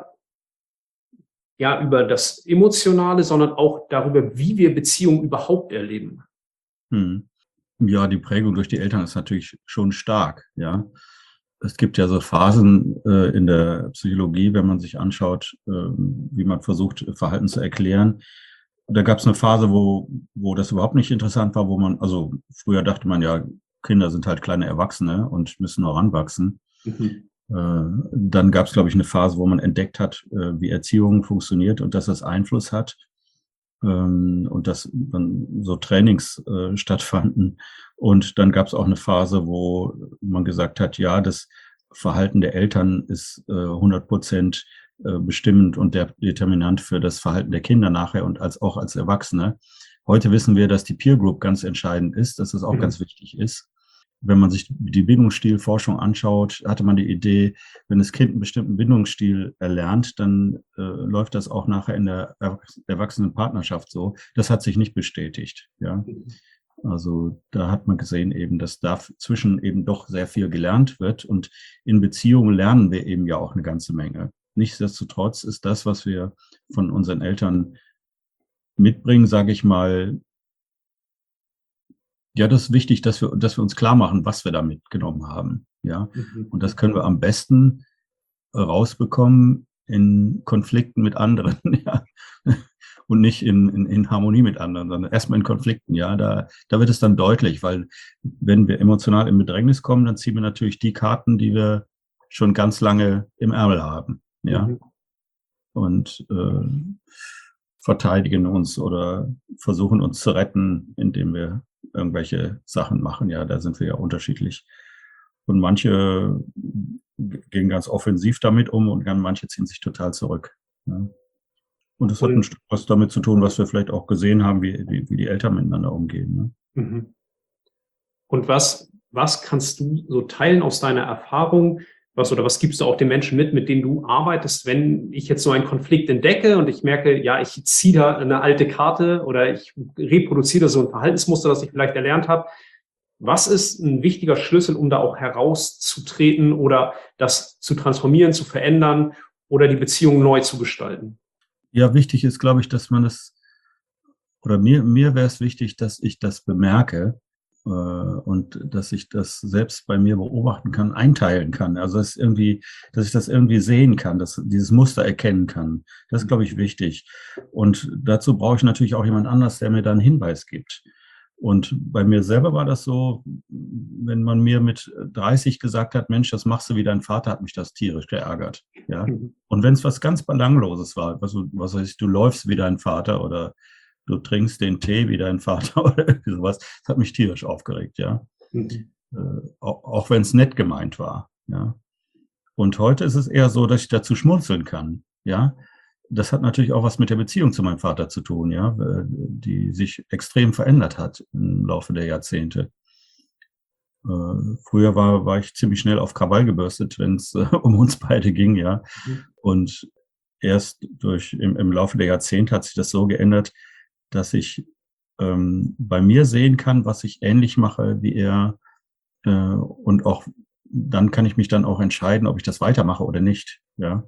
ja über das Emotionale, sondern auch darüber, wie wir Beziehungen überhaupt erleben? Hm. Ja, die Prägung durch die Eltern ist natürlich schon stark, ja. Es gibt ja so Phasen äh, in der Psychologie, wenn man sich anschaut, äh, wie man versucht, Verhalten zu erklären. Da gab es eine Phase, wo, wo das überhaupt nicht interessant war, wo man, also früher dachte man ja, Kinder sind halt kleine Erwachsene und müssen noch ranwachsen. Mhm. Äh, dann gab es, glaube ich, eine Phase, wo man entdeckt hat, äh, wie Erziehung funktioniert und dass das Einfluss hat. Ähm, und dass dann so Trainings äh, stattfanden. Und dann gab es auch eine Phase, wo man gesagt hat, ja, das Verhalten der Eltern ist äh, hundert Prozent äh, bestimmend und der Determinant für das Verhalten der Kinder nachher und als auch als Erwachsene. Heute wissen wir, dass die Peer Group ganz entscheidend ist, dass das auch mhm. ganz wichtig ist. Wenn man sich die Bindungsstilforschung anschaut, hatte man die Idee, wenn das Kind einen bestimmten Bindungsstil erlernt, dann äh, läuft das auch nachher in der Erwachsenenpartnerschaft so. Das hat sich nicht bestätigt. Ja, also da hat man gesehen eben, dass dazwischen eben doch sehr viel gelernt wird und in Beziehungen lernen wir eben ja auch eine ganze Menge. Nichtsdestotrotz ist das, was wir von unseren Eltern mitbringen, sage ich mal, ja, das ist wichtig, dass wir, dass wir uns klar machen, was wir da mitgenommen haben. Ja, mhm. Und das können wir am besten rausbekommen in Konflikten mit anderen, ja. Und nicht in, in, in Harmonie mit anderen, sondern erstmal in Konflikten, ja. Da, da wird es dann deutlich, weil wenn wir emotional in Bedrängnis kommen, dann ziehen wir natürlich die Karten, die wir schon ganz lange im Ärmel haben, ja. Mhm. Und äh, verteidigen uns oder versuchen uns zu retten, indem wir irgendwelche Sachen machen. Ja, da sind wir ja unterschiedlich. Und manche gehen ganz offensiv damit um und manche ziehen sich total zurück. Ja. Und das und, hat ein Stück was damit zu tun, was wir vielleicht auch gesehen haben, wie, wie, wie die Eltern miteinander umgehen. Ne? Und was, was kannst du so teilen aus deiner Erfahrung? Was oder was gibst du auch den Menschen mit, mit denen du arbeitest, wenn ich jetzt so einen Konflikt entdecke und ich merke, ja, ich ziehe da eine alte Karte oder ich reproduziere so ein Verhaltensmuster, das ich vielleicht erlernt habe. Was ist ein wichtiger Schlüssel, um da auch herauszutreten oder das zu transformieren, zu verändern oder die Beziehung neu zu gestalten? Ja, wichtig ist, glaube ich, dass man das, oder mir, mir wäre es wichtig, dass ich das bemerke, und dass ich das selbst bei mir beobachten kann, einteilen kann. Also dass irgendwie, dass ich das irgendwie sehen kann, dass dieses Muster erkennen kann. Das ist, glaube ich, wichtig. Und dazu brauche ich natürlich auch jemand anders, der mir dann einen Hinweis gibt. Und bei mir selber war das so, wenn man mir mit dreißig gesagt hat, Mensch, das machst du wie dein Vater, hat mich das tierisch geärgert. Ja. Und wenn es was ganz Belangloses war, was, was heißt, du läufst wie dein Vater oder du trinkst den Tee wie dein Vater oder irgendwie sowas, das hat mich tierisch aufgeregt, ja. Mhm. Äh, auch auch wenn es nett gemeint war, ja. Und heute ist es eher so, dass ich dazu schmunzeln kann, ja. Das hat natürlich auch was mit der Beziehung zu meinem Vater zu tun, ja, äh, die sich extrem verändert hat im Laufe der Jahrzehnte. Äh, früher war war ich ziemlich schnell auf Krawall gebürstet, wenn's äh, um uns beide ging, ja. Mhm. Und erst durch im im Laufe der Jahrzehnte hat sich das so geändert, dass ich, ähm, bei mir sehen kann, was ich ähnlich mache wie er, äh, und auch dann kann ich mich dann auch entscheiden, ob ich das weitermache oder nicht, ja.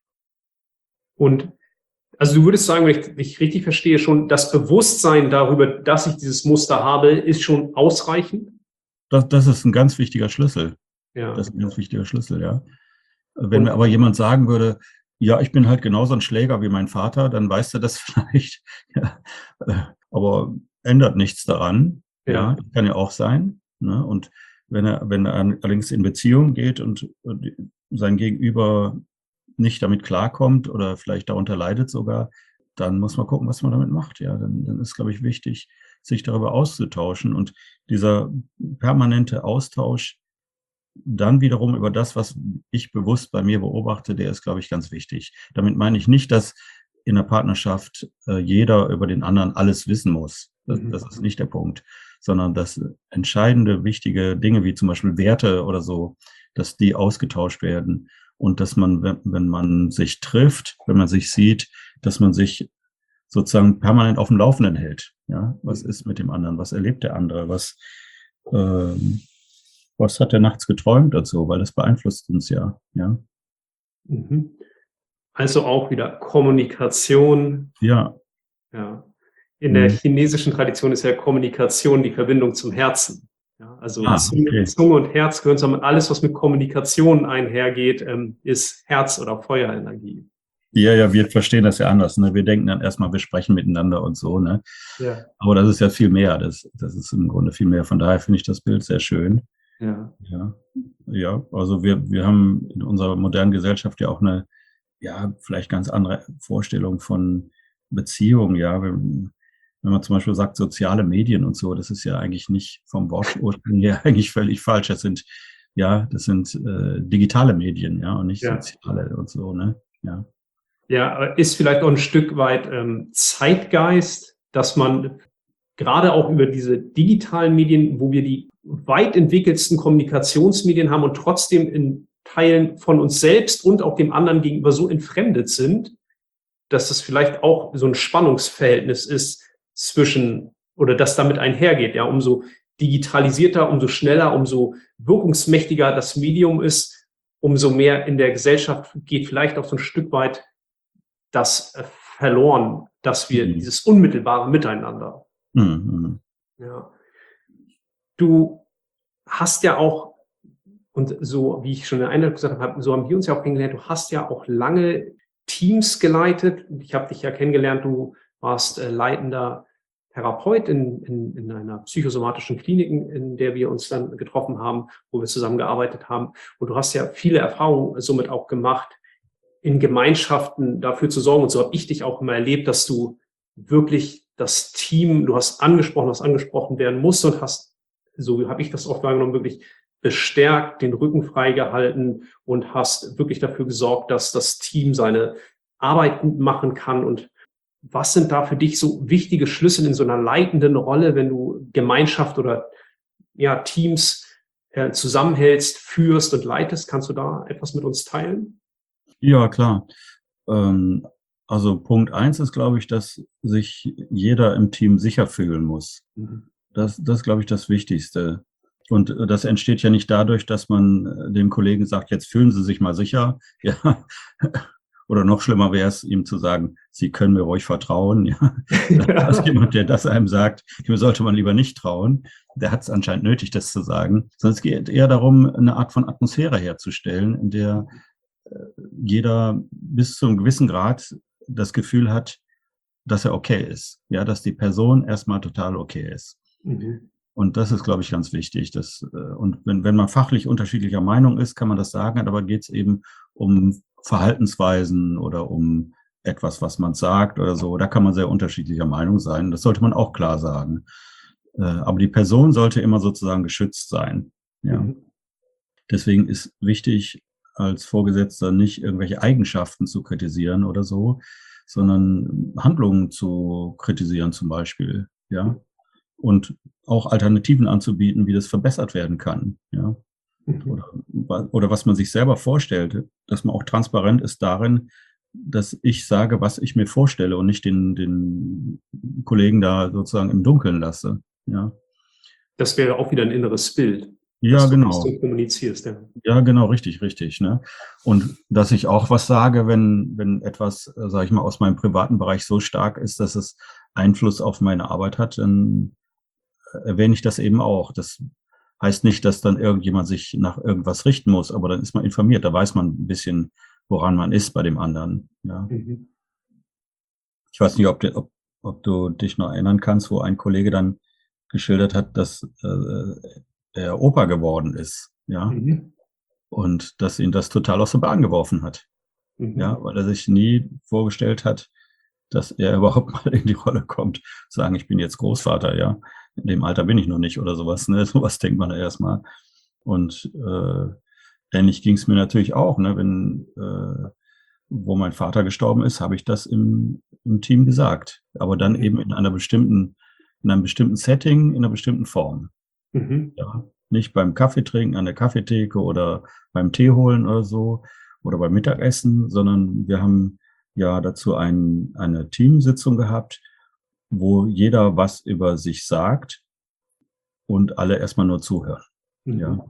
Und also du würdest sagen, wenn ich dich richtig verstehe, schon das Bewusstsein darüber, dass ich dieses Muster habe, ist schon ausreichend? Das das ist 'n ganz wichtiger Schlüssel. Ja. Das ist 'n ganz wichtiger Schlüssel, ja. Wenn Und mir aber jemand sagen würde: „Ja, ich bin halt genauso 'n Schläger wie mein Vater“, dann weiß der das vielleicht, ja, äh, aber ändert nichts daran, Ja. ja, kann ja auch sein, ne? Und wenn er wenn er allerdings in Beziehung geht und und sein Gegenüber nicht damit klarkommt oder vielleicht darunter leidet sogar, dann muss man gucken, was man damit macht, ja. Dann dann ist, glaube ich, wichtig, sich darüber auszutauschen und dieser permanente Austausch dann wiederum über das, was ich bewusst bei mir beobachte, der ist, glaube ich, ganz wichtig. Damit meine ich nicht, dass in 'ner Partnerschaft, äh, jeder über den anderen alles wissen muss. Das Mhm. das ist nicht der Punkt, sondern dass entscheidende, wichtige Dinge wie zum Beispiel Werte oder so, dass die ausgetauscht werden und dass man, wenn wenn man sich trifft, wenn man sich sieht, dass man sich sozusagen permanent aufm Laufenden hält, ja? Was ist mit dem anderen? Was erlebt der andere? Was, ähm was hat er nachts geträumt und so, weil das beeinflusst uns ja, ja. Mhm. Also auch wieder Kommunikation. Ja. Ja. In der Mhm. chinesischen Tradition ist ja Kommunikation die Verbindung zum Herzen. Ja, also Ah, Zunge okay. Zunge und Herz gehören zusammen. Alles, was mit Kommunikation einhergeht, ähm, ist Herz oder Feuerenergie. Ja, ja, wir verstehen das ja anders, ne? Wir denken dann erst mal, wir sprechen miteinander und so, ne? Ja. Aber das ist ja viel mehr. Das das ist im Grunde viel mehr. Von daher finde ich das Bild sehr schön. Ja. Ja. Ja, also wir wir haben in unserer modernen Gesellschaft ja auch 'ne, ja, vielleicht ganz andere Vorstellung von Beziehung, ja. Wenn wenn man zum Beispiel sagt, soziale Medien und so, das ist ja eigentlich nicht vom Wortursprung her eigentlich völlig falsch. Das sind ja, das sind, äh, digitale Medien, ja, und nicht Ja. soziale und so, ne? Ja. Ja, aber ist vielleicht auch 'n Stück weit, ähm, Zeitgeist, dass man grade auch über diese digitalen Medien, wo wir die weit entwickelsten Kommunikationsmedien haben und trotzdem in Teilen von uns selbst und auch dem anderen gegenüber so entfremdet sind, dass es vielleicht auch so 'n Spannungsverhältnis ist zwischen oder das damit einhergeht, ja. Umso digitalisierter, umso schneller, umso wirkungsmächtiger das Medium ist, umso mehr in der Gesellschaft geht vielleicht auch so 'n Stück weit das, äh, verloren, dass wir Mhm. dieses unmittelbare Miteinander. Mhm, mhm. Ja. Du hast ja auch und so wie ich schon in der Einleitung gesagt habe, so haben wir uns ja auch kennengelernt, du hast ja auch lange Teams geleitet. Ich habe dich ja kennengelernt, du warst, äh, leitender Therapeut in in in einer psychosomatischen Klinik, in der wir uns dann getroffen haben, wo wir zusammengearbeitet haben. Und du hast ja viele Erfahrungen somit auch gemacht, in Gemeinschaften dafür zu sorgen. Und so habe ich dich auch immer erlebt, dass du wirklich das Team du hast angesprochen, was angesprochen werden muss und hast, so habe ich das oft wahrgenommen, wirklich bestärkt, den Rücken freigehalten und hast wirklich dafür gesorgt, dass das Team seine Arbeit gut machen kann. Und was sind da für dich so wichtige Schlüssel in so 'ner leitenden Rolle, wenn du Gemeinschaft oder, ja, Teams, äh, zusammenhältst, führst und leitest? Kannst du da etwas mit uns teilen? Ja, klar. Ähm, also Punkt eins ist, glaube ich, dass sich jeder im Team sicher fühlen muss. Mhm. Das das ist, glaube ich, das Wichtigste. Und, äh, das entsteht ja nicht dadurch, dass man, äh, dem Kollegen sagt: „Jetzt fühlen Sie sich mal sicher“, ja. Oder noch schlimmer wäre es, ihm zu sagen: „Sie können mir ruhig vertrauen“, ja. Da ist Ja. jemand, der das einem sagt, dem sollte man lieber nicht trauen. Der hat's anscheinend nötig, das zu sagen. Sondern es geht eher darum, 'ne Art von Atmosphäre herzustellen, in der, äh, jeder bis zu 'nem gewissen Grad das Gefühl hat, dass er okay ist, ja, dass die Person erst mal total okay ist. Mhm. Und das ist, glaube ich, ganz wichtig, dass, äh und wenn wenn man fachlich unterschiedlicher Meinung ist, kann man das sagen, aber geht's eben um Verhaltensweisen oder um etwas, was man sagt oder so. Da kann man sehr unterschiedlicher Meinung sein. Das sollte man auch klar sagen. Äh, aber die Person sollte immer sozusagen geschützt sein. Ja. Mhm. Deswegen ist wichtig, als Vorgesetzter nicht irgendwelche Eigenschaften zu kritisieren oder so, sondern Handlungen zu kritisieren zum Beispiel, ja. Und auch Alternativen anzubieten, wie das verbessert werden kann, ja. Mhm. Oder, oder was man sich selber vorstellt, dass man auch transparent ist darin, dass ich sage, was ich mir vorstelle und nicht den, den Kollegen da sozusagen im Dunkeln lasse, ja. Das wäre auch wieder ein inneres Bild, Ja, dass du das genau. so kommunizierst, ja. Ja, genau, richtig, richtig, ne? Und dass ich auch was sage, wenn, wenn etwas, äh, sage ich mal, aus meinem privaten Bereich so stark ist, dass es Einfluss auf meine Arbeit hat, dann äh, erwähne ich das eben auch. Das heißt nicht, dass dann irgendjemand sich nach irgendwas richten muss, aber dann ist man informiert, da weiß man ein bisschen, woran man ist bei dem anderen, ja. Mhm. Ich weiß nicht, ob, du- ob, ob du dich noch erinnern kannst, wo ein Kollege dann geschildert hat, dass äh, er Opa geworden ist, ja. Mhm. Und dass ihn das total aus der Bahn geworfen hat. Mhm. Ja, weil er sich nie vorgestellt hat, dass er überhaupt mal in die Rolle kommt, sagen, ich bin jetzt Großvater, ja. In dem Alter bin ich noch nicht oder sowas, ne? Sowas denkt man erstmal. Und äh, ähnlich ging es mir natürlich auch, ne? Wenn äh, wo mein Vater gestorben ist, habe ich das im, im Team gesagt. Aber dann Mhm. eben in einer bestimmten, in einem bestimmten Setting, in einer bestimmten Form. Mhm. Ja, nicht beim Kaffee trinken an der Kaffeetheke oder beim Tee holen oder so oder beim Mittagessen, sondern wir haben ja dazu ein, eine Teamsitzung gehabt, wo jeder was über sich sagt und alle erstmal nur zuhören. Mhm. Ja,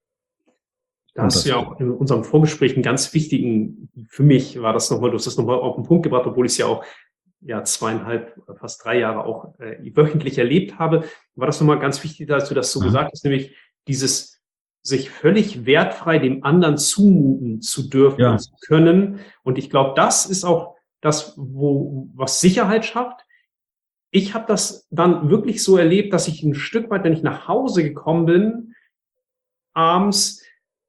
Da und hast du das, ja auch in unserem Vorgespräch einen ganz wichtigen, für mich war das nochmal, du hast das nochmal auf den Punkt gebracht, obwohl ich es ja auch ja zweieinhalb, fast drei Jahre auch äh, wöchentlich erlebt habe, war das nochmal ganz wichtig, dass du das so ja, gesagt hast, nämlich dieses sich völlig wertfrei dem anderen zumuten zu dürfen und ja, zu können. Und ich glaube, das ist auch das, wo was Sicherheit schafft. Ich habe das dann wirklich so erlebt, dass ich ein Stück weit, wenn ich nach Hause gekommen bin, abends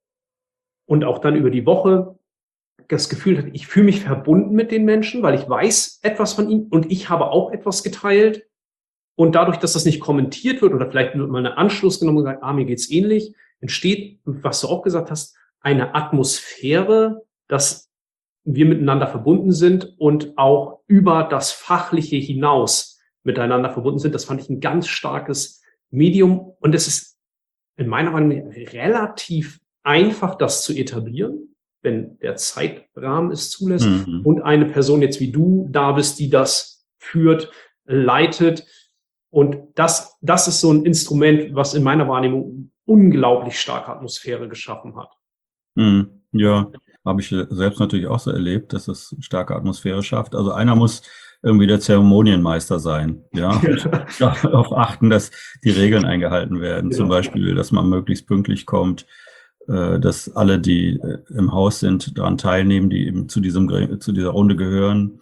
und auch dann über die Woche das Gefühl hatte, ich fühle mich verbunden mit den Menschen, weil ich weiß etwas von ihnen und ich habe auch etwas geteilt. Und dadurch, dass das nicht kommentiert wird oder vielleicht wird mal ein Anschluss genommen und gesagt, ah, mir geht's ähnlich, entsteht, was du auch gesagt hast, eine Atmosphäre, dass wir miteinander verbunden sind und auch über das Fachliche hinaus miteinander verbunden sind. Das fand ich ein ganz starkes Medium. Und es ist in meiner Meinung nach relativ einfach, das zu etablieren, wenn der Zeitrahmen es zulässt mhm. und eine Person jetzt wie du da bist, die das führt, leitet. Und das, das ist so ein Instrument, was in meiner Wahrnehmung unglaublich starke Atmosphäre geschaffen hat. Mhm. Ja, habe ich selbst natürlich auch so erlebt, dass es starke Atmosphäre schafft. Also einer muss irgendwie der Zeremonienmeister sein, ja, und darauf achten, dass die Regeln eingehalten werden. Zum Genau. Beispiel, dass man möglichst pünktlich kommt, äh, dass alle, die äh, im Haus sind, daran teilnehmen, die eben zu diesem, Gre- zu dieser Runde gehören,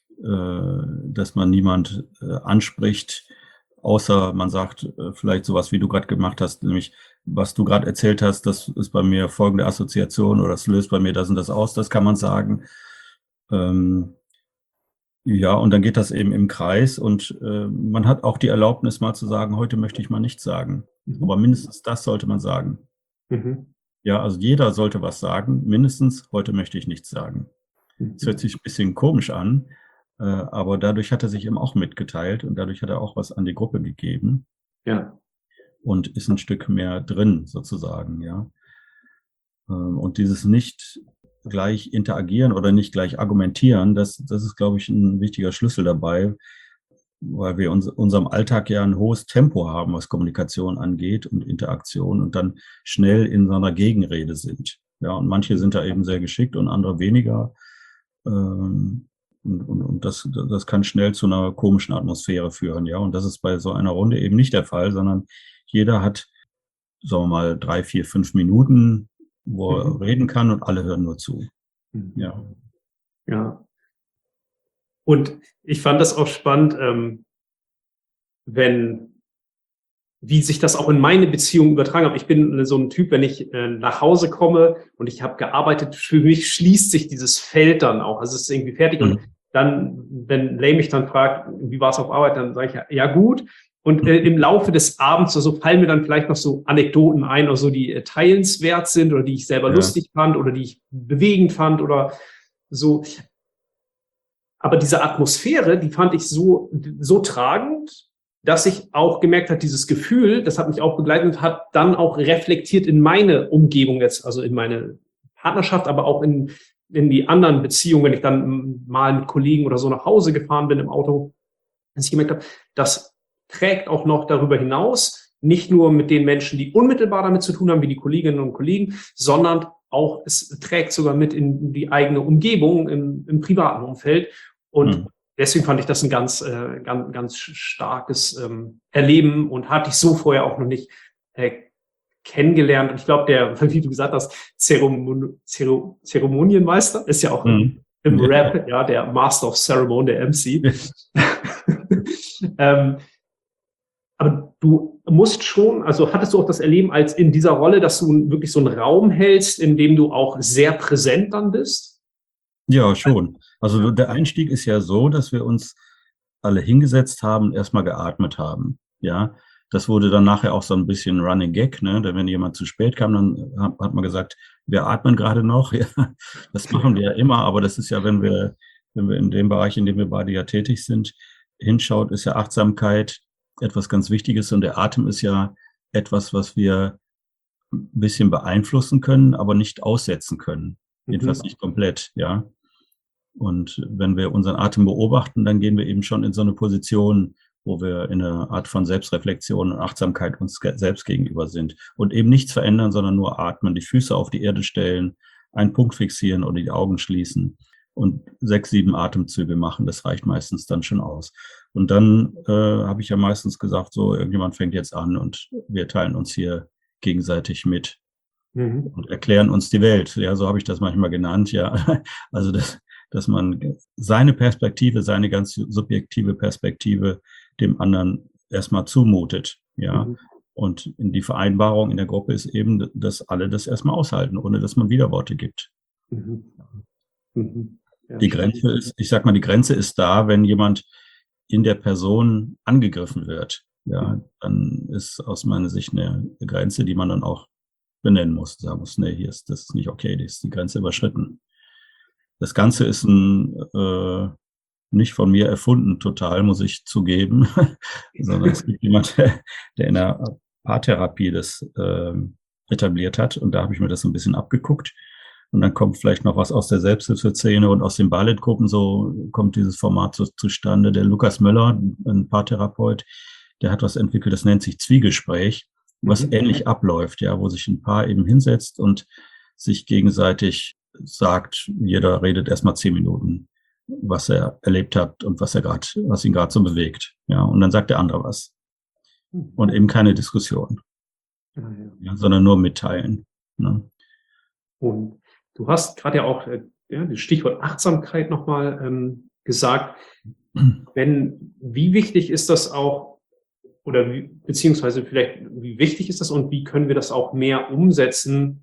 äh, dass man niemand äh, anspricht, außer man sagt äh, vielleicht sowas, wie du gerade gemacht hast, nämlich was du gerade erzählt hast, das ist bei mir folgende Assoziation oder das löst bei mir das und das aus, das kann man sagen. Ähm, ja, und dann geht das eben im Kreis und äh, man hat auch die Erlaubnis, mal zu sagen, heute möchte ich mal nichts sagen. Aber Mhm. mindestens das sollte man sagen. Mhm. Ja, also jeder sollte was sagen, mindestens heute möchte ich nichts sagen. Das hört Mhm. sich ein bisschen komisch an, äh, aber dadurch hat er sich eben auch mitgeteilt und dadurch hat er auch was an die Gruppe gegeben Ja. und ist ein Stück mehr drin sozusagen, ja. Ähm, Und dieses nicht gleich interagieren oder nicht gleich argumentieren, das, das ist, glaube ich, ein wichtiger Schlüssel dabei, weil wir uns, unserem Alltag ja ein hohes Tempo haben, was Kommunikation angeht und Interaktion und dann schnell in so einer Gegenrede sind. Ja, und manche sind da eben sehr geschickt und andere weniger. Ähm, und, und, und das, das kann schnell zu einer komischen Atmosphäre führen, ja. Und das ist bei so einer Runde eben nicht der Fall, sondern jeder hat, sagen wir mal, drei, vier, fünf Minuten, wo er Mhm. reden kann und alle hören nur zu. Mhm. Ja. Ja. Und ich fand das auch spannend, ähm, wenn wie sich das auch in meine Beziehung übertragen hat. Ich bin so ein Typ, wenn ich äh, nach Hause komme und ich habe gearbeitet, für mich schließt sich dieses Feld dann auch. Also es ist irgendwie fertig. Mhm. Und dann, wenn Lay mich dann fragt, wie war es auf Arbeit, dann sage ich ja, ja gut. Und äh, im Laufe des Abends oder so fallen mir dann vielleicht noch so Anekdoten ein oder so, die äh, teilenswert sind oder die ich selber Ja. lustig fand oder die ich bewegend fand oder so. Aber diese Atmosphäre, die fand ich so, so tragend, dass ich auch gemerkt habe, dieses Gefühl, das hat mich auch begleitet und hat dann auch reflektiert in meine Umgebung jetzt, also in meine Partnerschaft, aber auch in, in die anderen Beziehungen, wenn ich dann mal mit Kollegen oder so nach Hause gefahren bin im Auto, dass ich gemerkt habe, das trägt auch noch darüber hinaus, nicht nur mit den Menschen, die unmittelbar damit zu tun haben, wie die Kolleginnen und Kollegen, sondern auch, es trägt sogar mit in die eigene Umgebung, im, im privaten Umfeld. Und Mhm. deswegen fand ich das ein ganz, äh, ganz, ganz starkes ähm, Erleben und hatte ich so vorher auch noch nicht äh, kennengelernt. Und ich glaube, der, wie du gesagt hast, Zeremon Zero Zeremonienmeister ist ja auch Mhm. im, im Ja. Rap, ja, der Master of Ceremony, der M C. ähm, aber du musst schon, also hattest du auch das Erleben als in dieser Rolle, dass du wirklich so einen Raum hältst, in dem du auch sehr präsent dann bist? Ja, schon. Also der Einstieg ist ja so, dass wir uns alle hingesetzt haben und erstmal geatmet haben. Ja, das wurde dann nachher auch so ein bisschen Running Gag, ne? Denn wenn jemand zu spät kam, dann hat, hat man gesagt, wir atmen gerade noch. Ja, das machen wir ja immer, aber das ist ja, wenn wir, wenn wir in dem Bereich, in dem wir beide ja tätig sind, hinschaut, ist ja Achtsamkeit etwas ganz Wichtiges und der Atem ist ja etwas, was wir ein bisschen beeinflussen können, aber nicht aussetzen können. Jedenfalls Mhm. nicht komplett, ja. Und wenn wir unseren Atem beobachten, dann gehen wir eben schon in so eine Position, wo wir in einer Art von Selbstreflexion und Achtsamkeit uns selbst gegenüber sind und eben nichts verändern, sondern nur atmen, die Füße auf die Erde stellen, einen Punkt fixieren oder die Augen schließen und sechs, sieben Atemzüge machen. Das reicht meistens dann schon aus. Und dann äh, habe ich ja meistens gesagt, so, irgendjemand fängt jetzt an und wir teilen uns hier gegenseitig mit Mhm. und erklären uns die Welt. Ja, so habe ich das manchmal genannt, ja. Also das, dass man seine Perspektive, seine ganz subjektive Perspektive dem anderen erstmal zumutet, ja. Mhm. Und in die Vereinbarung in der Gruppe ist eben, dass alle das erstmal aushalten, ohne dass man Widerworte gibt. Mhm. Mhm. Ja, Die spannend. Grenze ist, ich sag mal, die Grenze ist da, wenn jemand in der Person angegriffen wird. Ja, dann ist aus meiner Sicht eine Grenze, die man dann auch benennen muss, sagen muss, nee, hier ist das ist nicht okay, die ist die Grenze überschritten. Das Ganze ist ein äh, nicht von mir erfunden, total, muss ich zugeben, sondern es gibt jemand, der, der in der Paartherapie das äh, etabliert hat und da habe ich mir das so ein bisschen abgeguckt. Und dann kommt vielleicht noch was aus der Selbsthilfeszene und aus den Ballettgruppen, so kommt dieses Format so zustande. Der Lukas Möller, ein Paartherapeut, der hat was entwickelt, das nennt sich Zwiegespräch, was Mhm. ähnlich abläuft, ja, wo sich ein Paar eben hinsetzt und sich gegenseitig sagt, jeder redet erstmal zehn Minuten, was er erlebt hat und was er gerade, was ihn gerade so bewegt, ja, und dann sagt der andere was. Und eben keine Diskussion, Ah, ja. ja, sondern nur mitteilen, ne? Und du hast gerade ja auch äh, ja, das Stichwort Achtsamkeit nochmal ähm, gesagt. Wenn, wie wichtig ist das auch, oder wie, beziehungsweise vielleicht, wie wichtig ist das und wie können wir das auch mehr umsetzen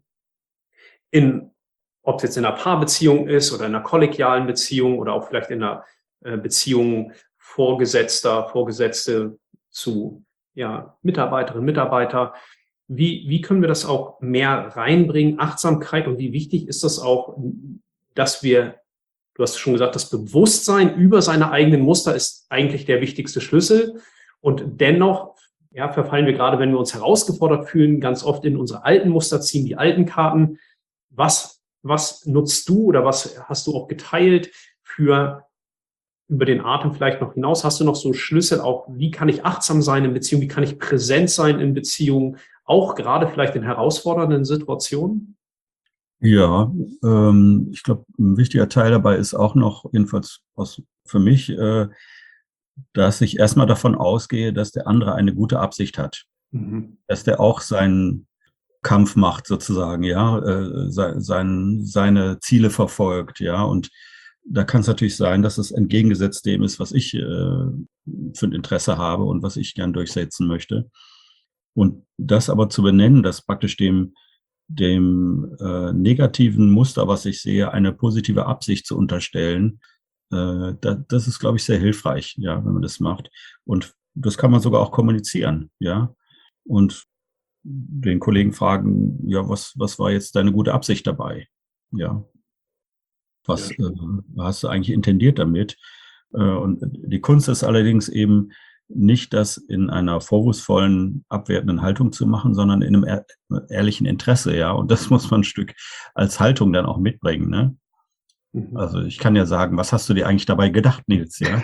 in, ob es jetzt in einer Paarbeziehung ist oder in einer kollegialen Beziehung oder auch vielleicht in einer äh, Beziehung Vorgesetzter, Vorgesetzte zu ja, Mitarbeiterinnen, Mitarbeiter. Wie, wie können wir das auch mehr reinbringen, Achtsamkeit, und wie wichtig ist das auch, dass wir, du hast schon gesagt, das Bewusstsein über seine eigenen Muster ist eigentlich der wichtigste Schlüssel. Und dennoch ja, verfallen wir gerade, wenn wir uns herausgefordert fühlen, ganz oft in unsere alten Muster, ziehen die alten Karten. Was, was nutzt du oder was hast du auch geteilt für über den Atem vielleicht noch hinaus? Hast du noch so Schlüssel auch, wie kann ich achtsam sein in Beziehungen, wie kann ich präsent sein in Beziehungen, auch gerade vielleicht in herausfordernden Situationen? Ja, ähm, ich glaube, ein wichtiger Teil dabei ist auch noch, jedenfalls aus, für mich, äh, dass ich erstmal davon ausgehe, dass der andere eine gute Absicht hat, Mhm. dass der auch seinen Kampf macht sozusagen, ja, äh, sein, seine Ziele verfolgt, ja, und da kann es natürlich sein, dass es entgegengesetzt dem ist, was ich äh, für ein Interesse habe und was ich gern durchsetzen möchte. Und das aber zu benennen, dass praktisch dem, dem äh, negativen Muster, was ich sehe, eine positive Absicht zu unterstellen, äh, da, das ist, glaube ich, sehr hilfreich, ja, wenn man das macht. Und das kann man sogar auch kommunizieren, ja. Und den Kollegen fragen, ja, was, was war jetzt deine gute Absicht dabei? Ja. Was äh, hast du eigentlich intendiert damit? Äh, und die Kunst ist allerdings eben nicht, das in einer vorwurfsvollen, abwertenden Haltung zu machen, sondern in einem ehr ehrlichen Interesse, ja. Und das muss man ein Stück als Haltung dann auch mitbringen, ne? Mhm. Also ich kann ja sagen, was hast du dir eigentlich dabei gedacht, Nils, ja?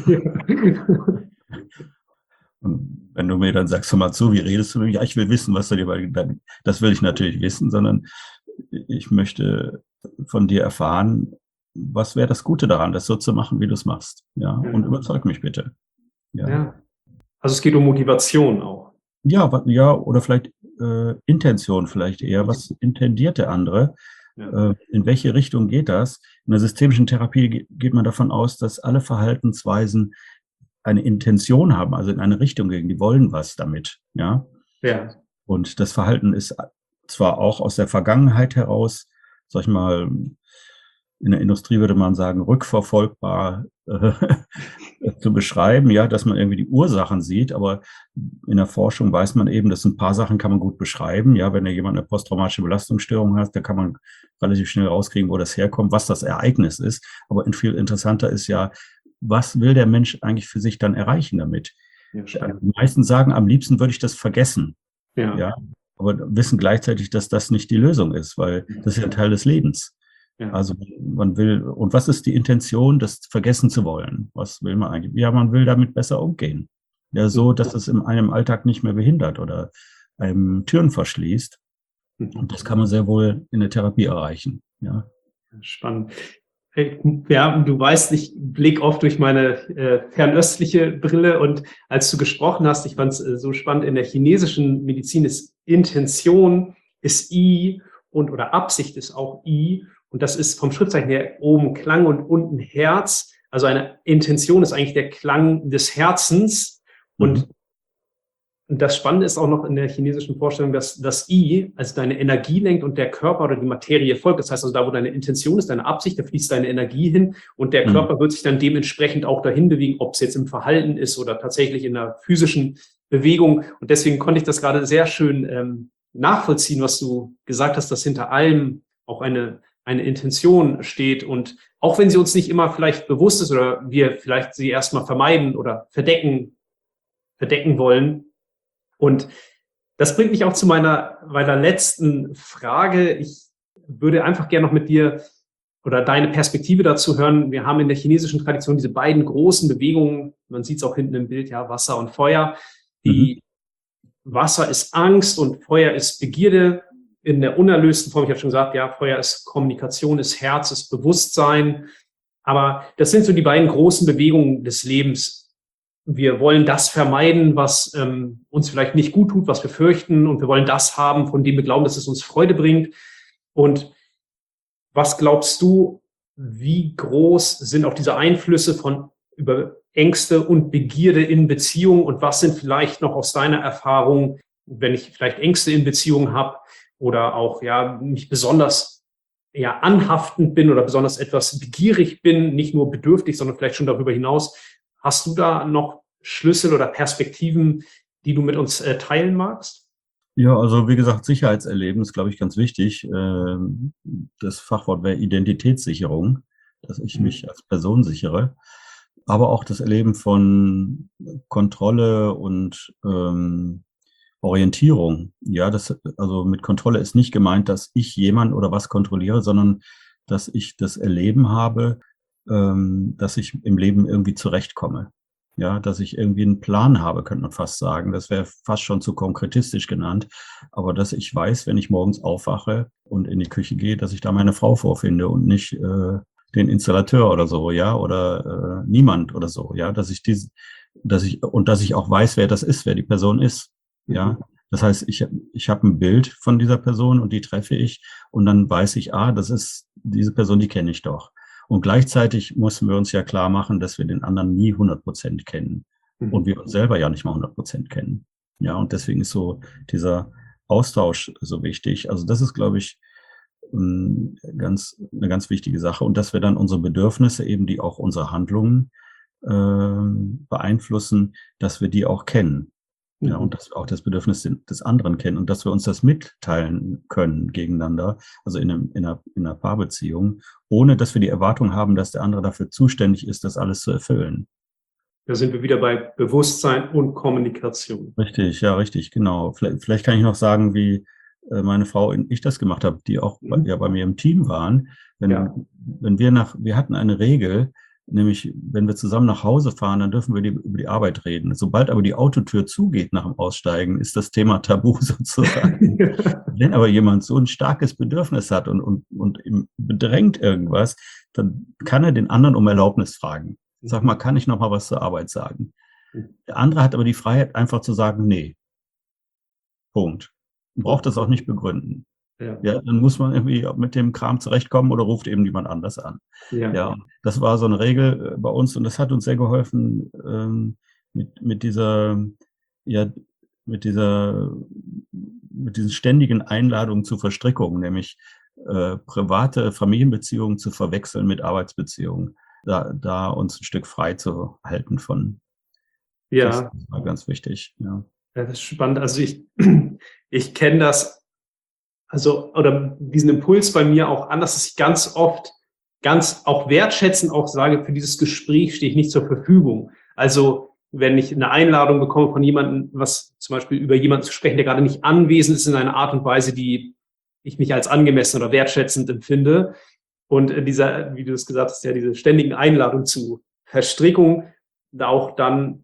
Und wenn du mir dann sagst, hör mal zu, wie redest du mit mir? Ja, ich will wissen, was du dir dabei gedacht hast. Das will ich natürlich wissen, sondern ich möchte von dir erfahren, was wäre das Gute daran, das so zu machen, wie du es machst, ja? Und überzeug mich bitte. Ja. Ja. Also es geht um Motivation auch. Ja, wa- ja, oder vielleicht äh, Intention vielleicht eher. Was intendiert der andere? Ja. Äh, in welche Richtung geht das? In der systemischen Therapie ge- geht man davon aus, dass alle Verhaltensweisen eine Intention haben, also in eine Richtung gehen. Die wollen was damit, ja. Ja. Und das Verhalten ist zwar auch aus der Vergangenheit heraus, sag ich mal, in der Industrie würde man sagen, rückverfolgbar äh, zu beschreiben, ja, dass man irgendwie die Ursachen sieht, aber in der Forschung weiß man eben, dass ein paar Sachen kann man gut beschreiben, ja, wenn da jemand eine posttraumatische Belastungsstörung hat, da kann man relativ schnell rauskriegen, wo das herkommt, was das Ereignis ist, aber viel interessanter ist ja, was will der Mensch eigentlich für sich dann erreichen damit? Ja, Die meisten sagen, am liebsten würde ich das vergessen, ja. ja, aber wissen gleichzeitig, dass das nicht die Lösung ist, weil das ist ja ein Teil des Lebens. Ja. Also man will, und was ist die Intention, das vergessen zu wollen? Was will man eigentlich? Ja, man will damit besser umgehen. Ja, so, dass es in einem Alltag nicht mehr behindert oder einem Türen verschließt. Und das kann man sehr wohl in der Therapie erreichen. Ja. Spannend. Ja, du weißt, ich blicke oft durch meine äh, fernöstliche Brille, und als du gesprochen hast, ich fand es äh, so spannend, in der chinesischen Medizin ist Intention ist I und oder Absicht ist auch I, und das ist vom Schriftzeichen her oben Klang und unten Herz. Also eine Intention ist eigentlich der Klang des Herzens, und Mhm. Und das Spannende ist auch noch in der chinesischen Vorstellung, dass das I, also deine Energie lenkt und der Körper oder die Materie folgt. Das heißt also, da wo deine Intention ist, deine Absicht, da fließt deine Energie hin, und der Mhm. Körper wird sich dann dementsprechend auch dahin bewegen, ob es jetzt im Verhalten ist oder tatsächlich in der physischen Bewegung. Und deswegen konnte ich das gerade sehr schön ähm, nachvollziehen, was du gesagt hast, dass hinter allem auch eine, eine Intention steht. Und auch wenn sie uns nicht immer vielleicht bewusst ist oder wir vielleicht sie erstmal vermeiden oder verdecken, verdecken wollen. Und das bringt mich auch zu meiner, meiner letzten Frage. Ich würde einfach gerne noch mit dir oder deine Perspektive dazu hören. Wir haben in der chinesischen Tradition diese beiden großen Bewegungen, man sieht es auch hinten im Bild, ja, Wasser und Feuer. Die Mhm. Wasser ist Angst und Feuer ist Begierde in der unerlösten Form. Ich habe schon gesagt, ja, Feuer ist Kommunikation, ist Herz, ist Bewusstsein. Aber das sind so die beiden großen Bewegungen des Lebens. Wir wollen das vermeiden, was ähm, uns vielleicht nicht gut tut, was wir fürchten, und wir wollen das haben, von dem wir glauben, dass es uns Freude bringt. Und was glaubst du, wie groß sind auch diese Einflüsse von über Ängste und Begierde in Beziehungen, und was sind vielleicht noch aus deiner Erfahrung, wenn ich vielleicht Ängste in Beziehungen habe oder auch ja mich besonders ja anhaftend bin oder besonders etwas begierig bin, nicht nur bedürftig, sondern vielleicht schon darüber hinaus. Hast du da noch Schlüssel oder Perspektiven, die du mit uns äh, teilen magst? Ja, also wie gesagt, Sicherheitserleben ist, glaube ich, ganz wichtig. Ähm, Das Fachwort wäre Identitätssicherung, dass ich mich als Person sichere. Aber auch das Erleben von Kontrolle und ähm, Orientierung. Ja, das, also mit Kontrolle ist nicht gemeint, dass ich jemand oder was kontrolliere, sondern dass ich das Erleben habe, ähm, dass ich im Leben irgendwie zurechtkomme. Ja, dass ich irgendwie einen Plan habe, könnte man fast sagen. Das wäre fast schon zu konkretistisch genannt. Aber dass ich weiß, wenn ich morgens aufwache und in die Küche gehe, dass ich da meine Frau vorfinde und nicht äh, den Installateur oder so, ja, oder äh, niemand oder so, ja, dass ich diese, dass ich, und dass ich auch weiß, wer das ist, wer die Person ist. Ja, das heißt, ich, ich habe ein Bild von dieser Person und die treffe ich, und dann weiß ich, ah, das ist diese Person, die kenne ich doch. Und gleichzeitig müssen wir uns ja klar machen, dass wir den anderen nie hundert Prozent kennen. Mhm. Und wir uns selber ja nicht mal hundert Prozent kennen. Ja, und deswegen ist so dieser Austausch so wichtig. Also das ist, glaube ich, ähm, ganz, eine ganz wichtige Sache. Und dass wir dann unsere Bedürfnisse eben, die auch unsere Handlungen ähm, beeinflussen, dass wir die auch kennen. Ja, Mhm. und dass wir auch das Bedürfnis des anderen kennen und dass wir uns das mitteilen können gegeneinander, also in, einem, in, einer, in einer Paarbeziehung, ohne dass wir die Erwartung haben, dass der andere dafür zuständig ist, das alles zu erfüllen. Da sind wir wieder bei Bewusstsein und Kommunikation. Richtig, ja, richtig, genau. Vielleicht, vielleicht kann ich noch sagen, wie äh, meine Frau und ich das gemacht haben, die auch bei, Mhm. ja bei mir im Team waren. Wenn, Ja. wenn wir nach, wir hatten eine Regel, nämlich wenn wir zusammen nach Hause fahren, dann dürfen wir die, über die Arbeit reden. Sobald aber die Autotür zugeht nach dem Aussteigen, ist das Thema tabu sozusagen. Wenn aber jemand so ein starkes Bedürfnis hat und, und, und ihm bedrängt irgendwas, dann kann er den anderen um Erlaubnis fragen. Sag mal, kann ich noch mal was zur Arbeit sagen? Der andere hat aber die Freiheit, einfach zu sagen, nee. Punkt. Braucht das auch nicht begründen. Ja. Ja, dann muss man irgendwie mit dem Kram zurechtkommen oder ruft eben jemand anders an. Ja. Ja, das war so eine Regel bei uns und das hat uns sehr geholfen, ähm, mit, mit dieser, ja, mit dieser, mit diesen ständigen Einladungen zur Verstrickung, nämlich äh, private Familienbeziehungen zu verwechseln mit Arbeitsbeziehungen, da, da uns ein Stück frei zu halten von. Das Ja. war ganz wichtig, ja. Das ist spannend. Also ich, ich kenne das, also, oder diesen Impuls bei mir auch an, dass ich ganz oft ganz auch wertschätzend auch sage, für dieses Gespräch stehe ich nicht zur Verfügung. Also, wenn ich eine Einladung bekomme von jemandem, was zum Beispiel über jemanden zu sprechen, der gerade nicht anwesend ist, in einer Art und Weise, die ich nicht als angemessen oder wertschätzend empfinde. Und dieser, wie du es gesagt hast, ja, diese ständigen Einladungen zu Verstrickung, da auch dann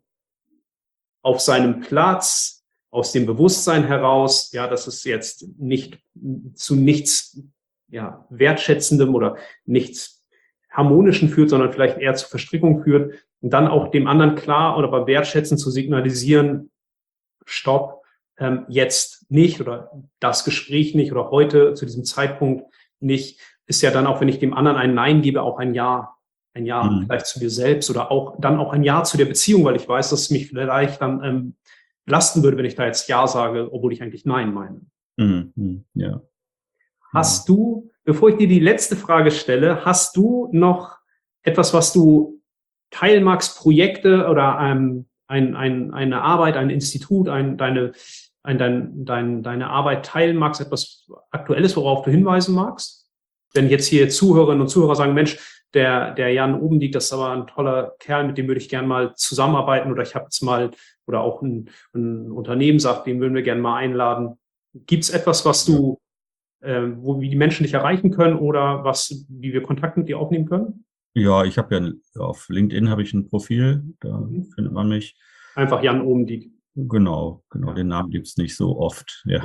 auf seinem Platz, aus dem Bewusstsein heraus, ja, dass es jetzt nicht zu nichts, ja, wertschätzendem oder nichts Harmonischen führt, sondern vielleicht eher zu Verstrickung führt. Und dann auch dem anderen klar oder beim Wertschätzen zu signalisieren, stopp, ähm, jetzt nicht oder das Gespräch nicht oder heute zu diesem Zeitpunkt nicht, ist ja dann auch, wenn ich dem anderen ein Nein gebe, auch ein Ja. Ein Ja Mhm. vielleicht zu mir selbst oder auch dann auch ein Ja zu der Beziehung, weil ich weiß, dass es mich vielleicht dann ähm, belasten würde, wenn ich da jetzt Ja sage, obwohl ich eigentlich Nein meine. Mhm. Mhm. Ja. Hast du, bevor ich dir die letzte Frage stelle, hast du noch etwas, was du teilen magst, Projekte oder ähm, ein, ein, eine Arbeit, ein Institut, ein, deine, ein, dein, dein, deine Arbeit teilen magst, etwas Aktuelles, worauf du hinweisen magst? Wenn jetzt hier Zuhörerinnen und Zuhörer sagen, Mensch, der, der Jan Obendieck, das ist aber ein toller Kerl, mit dem würde ich gerne mal zusammenarbeiten oder ich habe jetzt mal, oder auch ein, ein Unternehmen sagt, den würden wir gerne mal einladen. Gibt es etwas, was du, äh, wo wie die Menschen dich erreichen können oder was, wie wir Kontakt mit dir aufnehmen können? Ja, ich habe ja auf LinkedIn habe ich ein Profil, da Mhm. findet man mich. Einfach Jan Obendieck. Genau, genau, Ja. den Namen gibt's nicht so oft. Ja.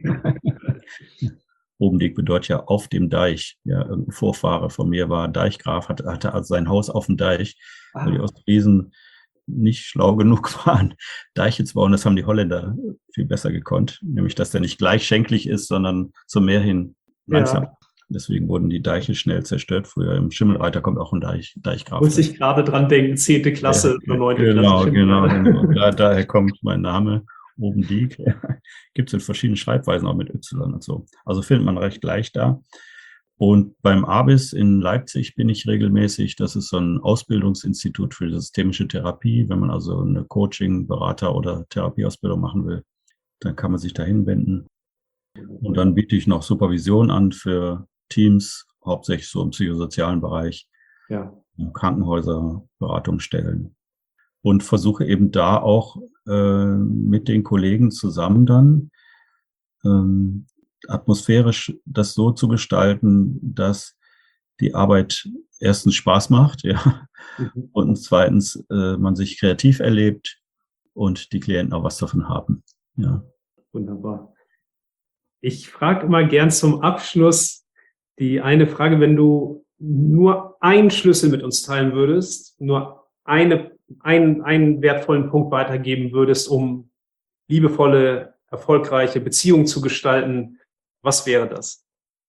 Obendieck bedeutet ja auf dem Deich. Ja, irgendein Vorfahre von mir war Deichgraf, hatte, hatte also sein Haus auf dem Deich, Ah. weil die Ostfriesen nicht schlau genug waren, Deiche zu bauen. Das haben die Holländer viel besser gekonnt, nämlich dass der nicht gleichschenklich ist, sondern zum Meer hin langsam. Ja. Deswegen wurden die Deiche schnell zerstört. Früher im Schimmelreiter kommt auch ein Deich, Deichgraf. Muss ich gerade dran denken, zehnte Klasse Ja, oder neunte genau, Klasse. genau, genau. Da, daher kommt mein Name, Obendieck. Gibt es in verschiedenen Schreibweisen, auch mit Y und so. Also findet man recht leicht da. Und beim A B I S in Leipzig bin ich regelmäßig. Das ist so ein Ausbildungsinstitut für systemische Therapie. Wenn man also eine Coaching-, Berater- oder Therapieausbildung machen will, dann kann man sich dahin wenden. Und dann biete ich noch Supervision an für Teams, hauptsächlich so im psychosozialen Bereich, Ja. Krankenhäuser, Beratungsstellen. Und versuche eben da auch äh, mit den Kollegen zusammen dann ähm, atmosphärisch das so zu gestalten, dass die Arbeit erstens Spaß macht, ja, Mhm. und zweitens äh, man sich kreativ erlebt und die Klienten auch was davon haben. Ja. Wunderbar. Ich frage immer gern zum Abschluss die eine Frage, wenn du nur einen Schlüssel mit uns teilen würdest, nur eine, einen, einen wertvollen Punkt weitergeben würdest, um liebevolle, erfolgreiche Beziehungen zu gestalten, was wäre das?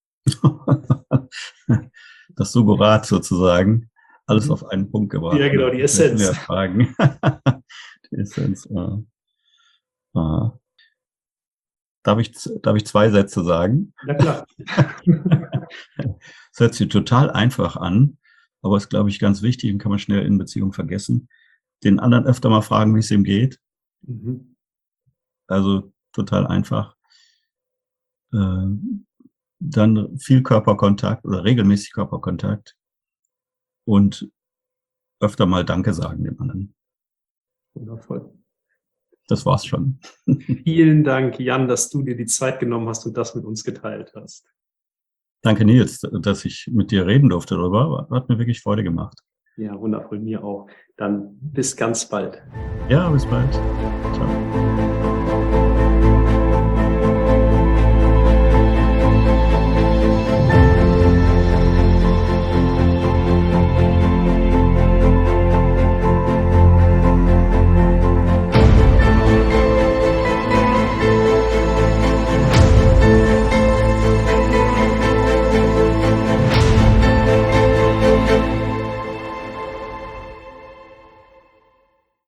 Das Suggerat sozusagen, alles Mhm. auf einen Punkt gebracht. Ja, genau, die Das müssen wir Essenz. fragen. Die Essenz, ja. Aha. Darf ich, darf ich zwei Sätze sagen? Na klar. Es hört sich total einfach an, aber ist, glaube ich, ganz wichtig und kann man schnell in Beziehungen vergessen. Den anderen öfter mal fragen, wie es ihm geht. Mhm. Also total einfach. Äh, dann viel Körperkontakt oder regelmäßig Körperkontakt und öfter mal Danke sagen dem anderen. Wundervoll. Das war's schon. Vielen Dank, Jan, dass du dir die Zeit genommen hast und das mit uns geteilt hast. Danke, Nils, dass ich mit dir reden durfte darüber. Hat mir wirklich Freude gemacht. Ja, wundervoll, mir auch. Dann bis ganz bald. Ja, bis bald. Ciao.